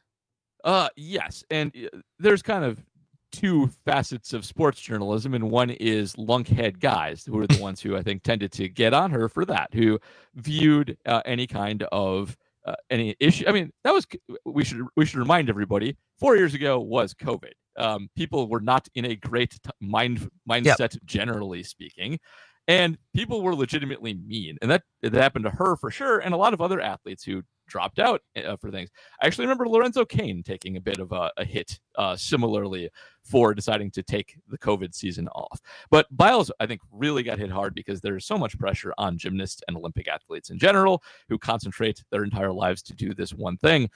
Yes. And there's kind of two facets of sports journalism, and one is lunkhead guys who are the ones who I think tended to get on her for that, who viewed any kind of any issue. I mean, that was, we should remind everybody, 4 years ago was COVID. People were not in a great mindset, generally speaking, and people were legitimately mean, and that happened to her for sure, and a lot of other athletes who dropped out for things. I actually remember Lorenzo Cain taking a bit of a hit similarly for deciding to take the COVID season off. But Biles, I think, really got hit hard because there's so much pressure on gymnasts and Olympic athletes in general who concentrate their entire lives to do this one thing.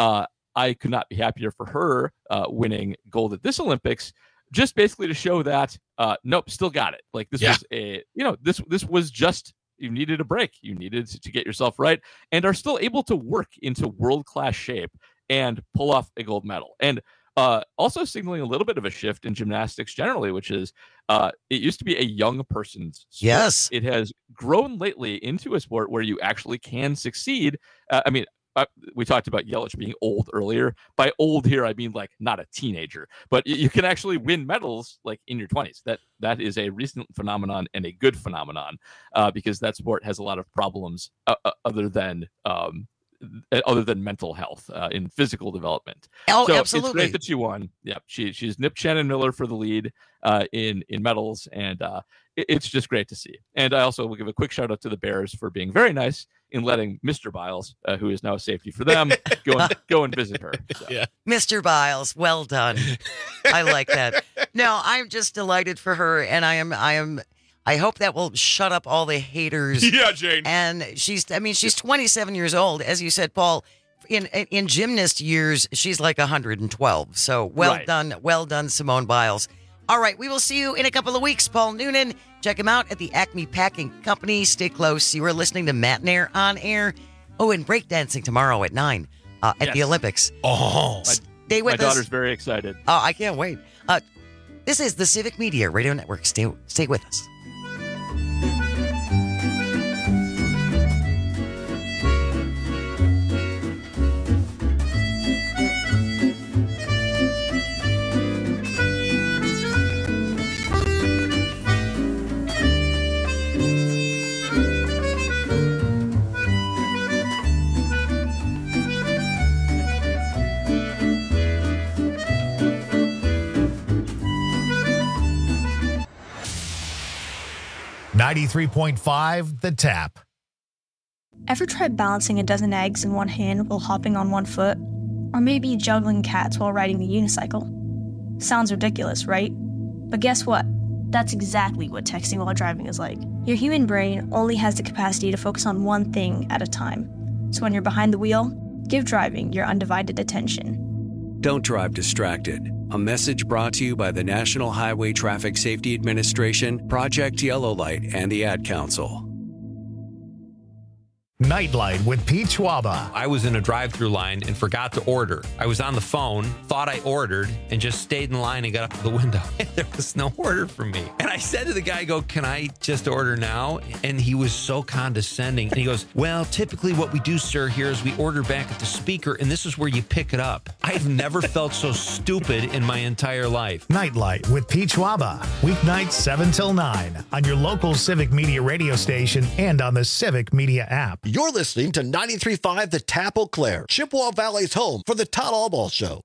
I could not be happier for her winning gold at this Olympics, just basically to show that, nope, still got it. Like this was this was just, you needed a break. You needed to get yourself right and are still able to work into world-class shape and pull off a gold medal. And also signaling a little bit of a shift in gymnastics generally, which is it used to be a young person's sport. Yes. It has grown lately into a sport where you actually can succeed. We talked about Yelich being old earlier. By old here, I mean like not a teenager, but you can actually win medals like in your 20s. That is a recent phenomenon and a good phenomenon because that sport has a lot of problems other than mental health in physical development. Oh, so absolutely. It's great that she won. Yeah, she's nipped Shannon Miller for the lead in medals, and it's just great to see. And I also will give a quick shout out to the Bears for being very nice in letting Mr. Biles, who is now a safety for them, go and visit her. So. Yeah. Mr. Biles, well done. I like that. No, I'm just delighted for her, and I hope that will shut up all the haters. Yeah, Jane. And she's 27 years old, as you said, Paul. In gymnast years, she's like 112. So well done, Simone Biles. All right, we will see you in a couple of weeks. Paul Noonan, check him out at the Acme Packing Company. Stay close. You are listening to Matt Nair on air. Oh, and breakdancing tomorrow at 9 at the Olympics. Oh, stay with us. My daughter's very excited. Oh, I can't wait. This is the Civic Media Radio Network. Stay with us. 93.5 The Tap. Ever tried balancing a dozen eggs in one hand while hopping on one foot? Or maybe juggling cats while riding the unicycle? Sounds ridiculous, right? But guess what? That's exactly what texting while driving is like. Your human brain only has the capacity to focus on one thing at a time. So when you're behind the wheel, give driving your undivided attention. Don't drive distracted. A message brought to you by the National Highway Traffic Safety Administration, Project Yellow Light, and the Ad Council. Nightlight with Pete Schwaba. I was in a drive-thru line and forgot to order. I was on the phone, thought I ordered, and just stayed in line and got up to the window. And there was no order for me. And I said to the guy, can I just order now? And he was so condescending. And he goes, well, typically what we do, sir, here is we order back at the speaker, and this is where you pick it up. I've never felt so stupid in my entire life. Nightlight with Pete Schwaba. Weeknights 7 till 9 on your local Civic Media radio station and on the Civic Media app. You're listening to 93.5 The Tap Eau Claire, Chippewa Valley's home for the Todd Allball Show.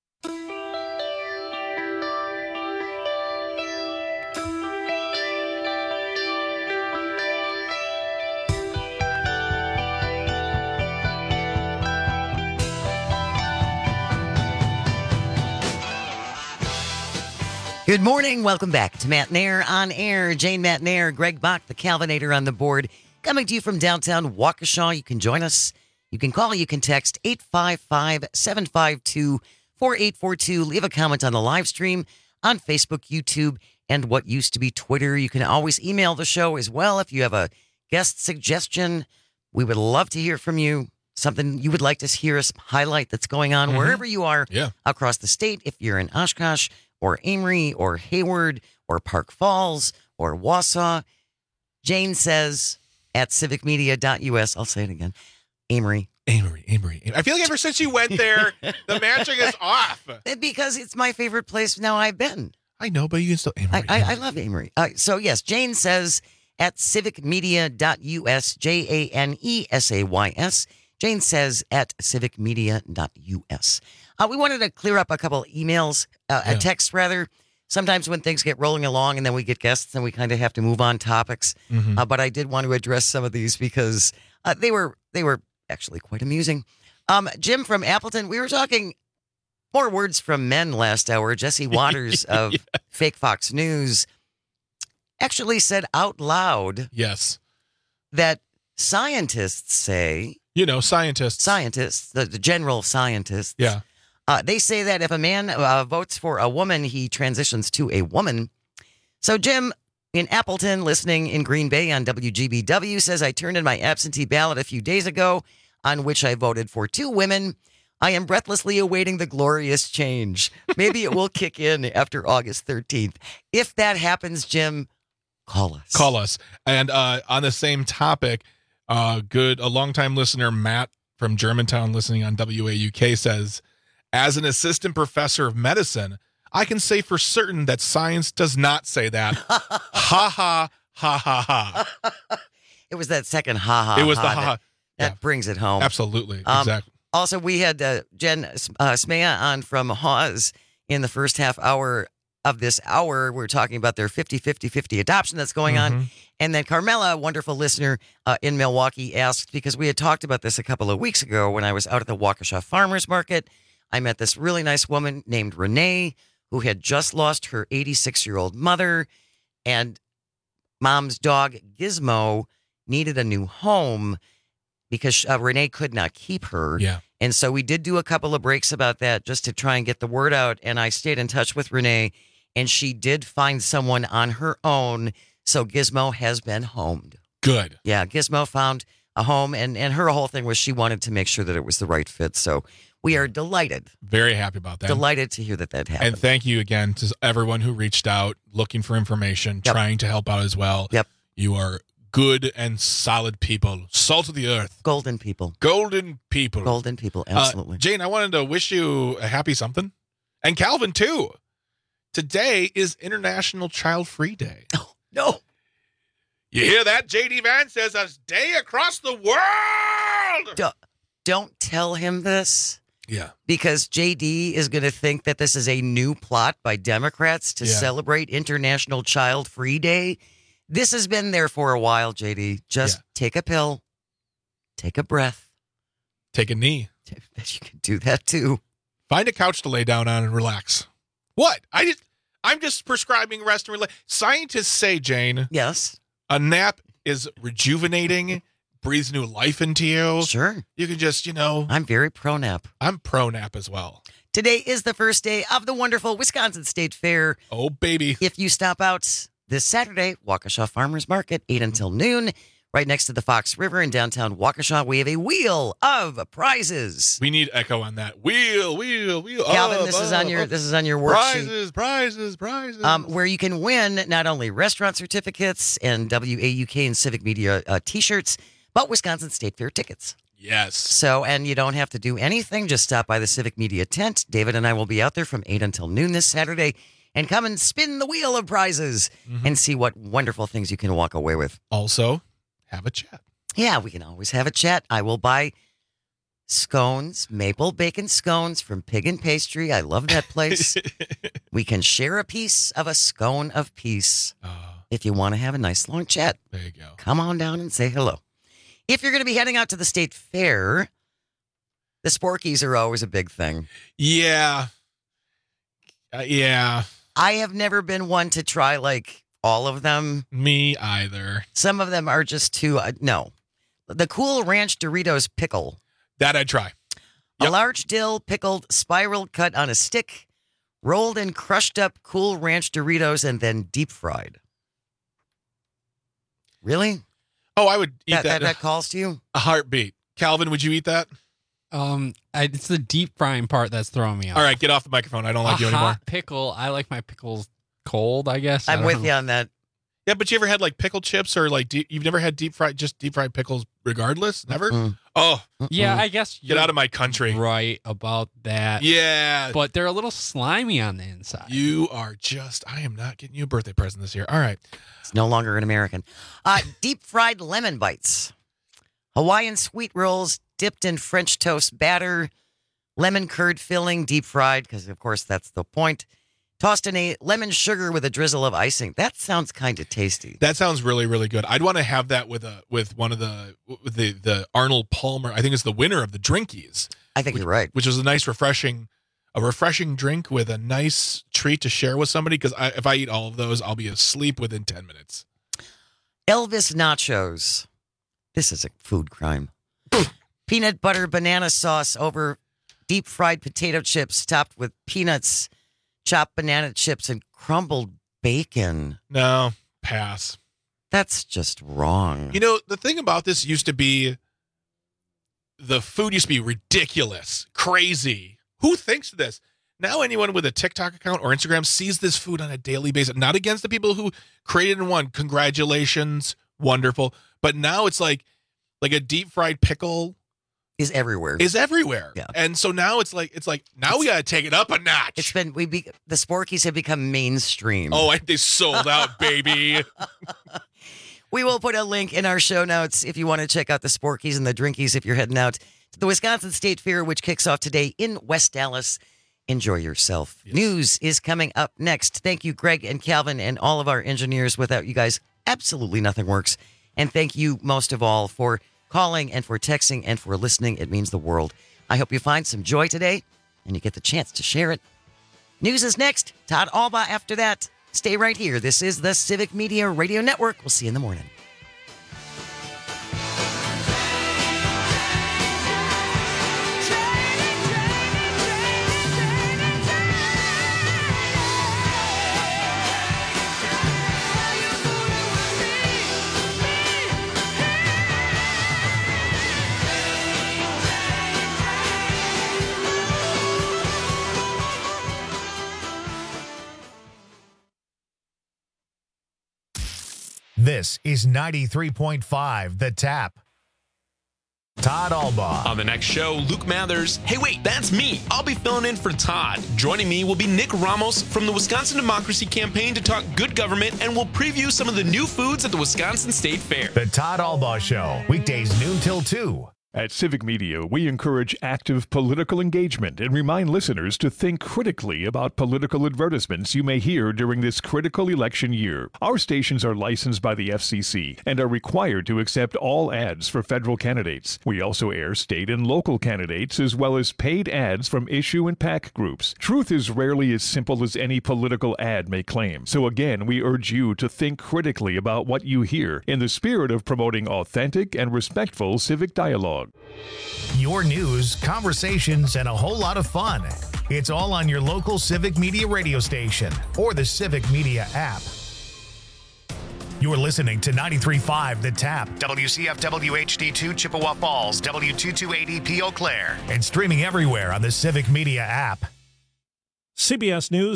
Good morning. Welcome back to Matt Nair on air. Jane Matt Nair, Greg Bach, the Calvinator on the board. Coming to you from downtown Waukesha. You can join us. You can call. You can text 855-752-4842. Leave a comment on the live stream on Facebook, YouTube, and what used to be Twitter. You can always email the show as well if you have a guest suggestion. We would love to hear from you. Something you would like to hear us highlight that's going on wherever you are across the state. If you're in Oshkosh or Amory or Hayward or Park Falls or Wausau, Jane says at civicmedia.us. I'll say it again. Amory. I feel like ever since you went there, the matching is off. Because it's my favorite place now I've been. I know, but you can still Amory. I love Amory. So, yes, Jane says at civicmedia.us, JANESAYS. Jane says at civicmedia.us. We wanted to clear up a couple emails, texts rather. Sometimes when things get rolling along and then we get guests and we kind of have to move on topics. But I did want to address some of these because they were actually quite amusing. Jim from Appleton, we were talking more words from men last hour. Jesse Waters of Fake Fox News actually said out loud that scientists say, scientists, the general scientists. They say that if a man votes for a woman, he transitions to a woman. So Jim in Appleton, listening in Green Bay on WGBW, says, I turned in my absentee ballot a few days ago, on which I voted for 2 women. I am breathlessly awaiting the glorious change. Maybe it will kick in after August 13th. If that happens, Jim, call us. And on the same topic, a longtime listener, Matt from Germantown, listening on WAUK, says, as an assistant professor of medicine, I can say for certain that science does not say that. Ha ha ha ha ha. It was that second ha ha. It was the ha ha. That brings it home. Absolutely. Exactly. Also, we had Jen Smea on from Hawes in the first half hour of this hour. We're talking about their 50-50-50 adoption that's going on. And then Carmela, a wonderful listener in Milwaukee, asked, because we had talked about this a couple of weeks ago when I was out at the Waukesha Farmers Market. I met this really nice woman named Renee who had just lost her 86-year-old mother, and mom's dog Gizmo needed a new home because Renee could not keep her. And so we did do a couple of breaks about that just to try and get the word out. And I stayed in touch with Renee, and she did find someone on her own. So Gizmo has been homed. Good. Yeah, Gizmo found a home, and her whole thing was she wanted to make sure that it was the right fit. So we are delighted. Very happy about that. Delighted to hear that happened. And thank you again to everyone who reached out, looking for information, trying to help out as well. You are good and solid people. Salt of the earth. Golden people. Absolutely. Jane, I wanted to wish you a happy something. And Calvin, too. Today is International Child Free Day. Oh, no. You hear that? J.D. Vance says a day across the world. Don't tell him this. Yeah. Because JD is going to think that this is a new plot by Democrats to celebrate International Child Free Day. This has been there for a while, JD. Just take a pill, take a breath, take a knee. I bet you can do that too. Find a couch to lay down on and relax. What? I'm just prescribing rest and relax. Scientists say, Jane. Yes. A nap is rejuvenating, breathes new life into you. Sure. You can just, I'm very pro-nap. I'm pro-nap as well. Today is the first day of the wonderful Wisconsin State Fair. Oh, baby. If you stop out this Saturday, Waukesha Farmers Market, 8 until noon, right next to the Fox River in downtown Waukesha, we have a wheel of prizes. We need echo on that. Wheel. Calvin, this is on your worksheet. Prizes. Where you can win not only restaurant certificates and WAUK and Civic Media T-shirts, but Wisconsin State Fair tickets. Yes. So, and you don't have to do anything. Just stop by the Civic Media tent. David and I will be out there from 8 until noon this Saturday. And come and spin the wheel of prizes and see what wonderful things you can walk away with. Also, have a chat. Yeah, we can always have a chat. I will buy scones, maple bacon scones from Pig and Pastry. I love that place. We can share a piece of a scone of peace if you want to have a nice long chat. There you go. Come on down and say hello. If you're going to be heading out to the state fair, the Sporkies are always a big thing. Yeah. I have never been one to try like all of them. Me either. Some of them are just too, no. The Cool Ranch Doritos pickle. That I'd try. Yep. A large dill pickled spiral cut on a stick, rolled in crushed up Cool Ranch Doritos, and then deep fried. Really? Oh, I would eat that. That calls to you? A heartbeat. Calvin, would you eat that? It's the deep frying part that's throwing me off. All right, get off the microphone. I don't like you anymore. Hot pickle. I like my pickles cold, I guess. I'm with you on that. Yeah, but you ever had like pickle chips or like you've never had deep fried pickles regardless? Never? Mm-mm. Oh. Yeah, I guess. Get out of my country. Right about that. Yeah. But they're a little slimy on the inside. I am not getting you a birthday present this year. All right. It's no longer an American. Deep fried lemon bites. Hawaiian sweet rolls dipped in French toast batter. Lemon curd filling, deep fried, because of course that's the point. Tossed in a lemon sugar with a drizzle of icing. That sounds kind of tasty. That sounds really, really good. I'd want to have that with one of the Arnold Palmer. I think it's the winner of the Drinkies. I think you're right. Which was a nice, refreshing drink with a nice treat to share with somebody. Because if I eat all of those, I'll be asleep within 10 minutes. Elvis nachos. This is a food crime. Peanut butter banana sauce over deep fried potato chips topped with peanuts, chopped banana chips, and crumbled bacon. No, pass. That's just wrong. You know, the thing about this used to be the food used to be ridiculous, crazy. Who thinks of this? Now anyone with a TikTok account or Instagram sees this food on a daily basis. Not against the people who created one. Congratulations. Wonderful. But now it's like a deep fried pickle is everywhere. Yeah. And so now it's like now we got to take it up a notch. It's been the Sporkies have become mainstream. Oh, they sold out, baby. We will put a link in our show notes if you want to check out the Sporkies and the Drinkies if you're heading out to the Wisconsin State Fair, which kicks off today in West Dallas. Enjoy yourself. Yes. News is coming up next. Thank you, Greg and Calvin and all of our engineers. Without you guys, absolutely nothing works. And thank you most of all for calling and for texting and for listening. It means the world. I hope you find some joy today and you get the chance to share it. News is next. Todd Alba after that. Stay right here. This is the Civic Media Radio Network. We'll see you in the morning. This is 93.5 The Tap. Todd Alba. On the next show, Luke Mathers. Hey, wait, that's me. I'll be filling in for Todd. Joining me will be Nick Ramos from the Wisconsin Democracy Campaign to talk good government, and we'll preview some of the new foods at the Wisconsin State Fair. The Todd Alba Show, weekdays noon till 2 At Civic Media, we encourage active political engagement and remind listeners to think critically about political advertisements you may hear during this critical election year. Our stations are licensed by the FCC and are required to accept all ads for federal candidates. We also air state and local candidates as well as paid ads from issue and PAC groups. Truth is rarely as simple as any political ad may claim. So again, we urge you to think critically about what you hear in the spirit of promoting authentic and respectful civic dialogue. Your news, conversations, and a whole lot of fun. It's all on your local Civic Media radio station or the Civic Media app. You're listening to 93.5 The Tap, WCFW HD2 Chippewa Falls, W228EP Eau Claire, and streaming everywhere on the Civic Media app. CBS News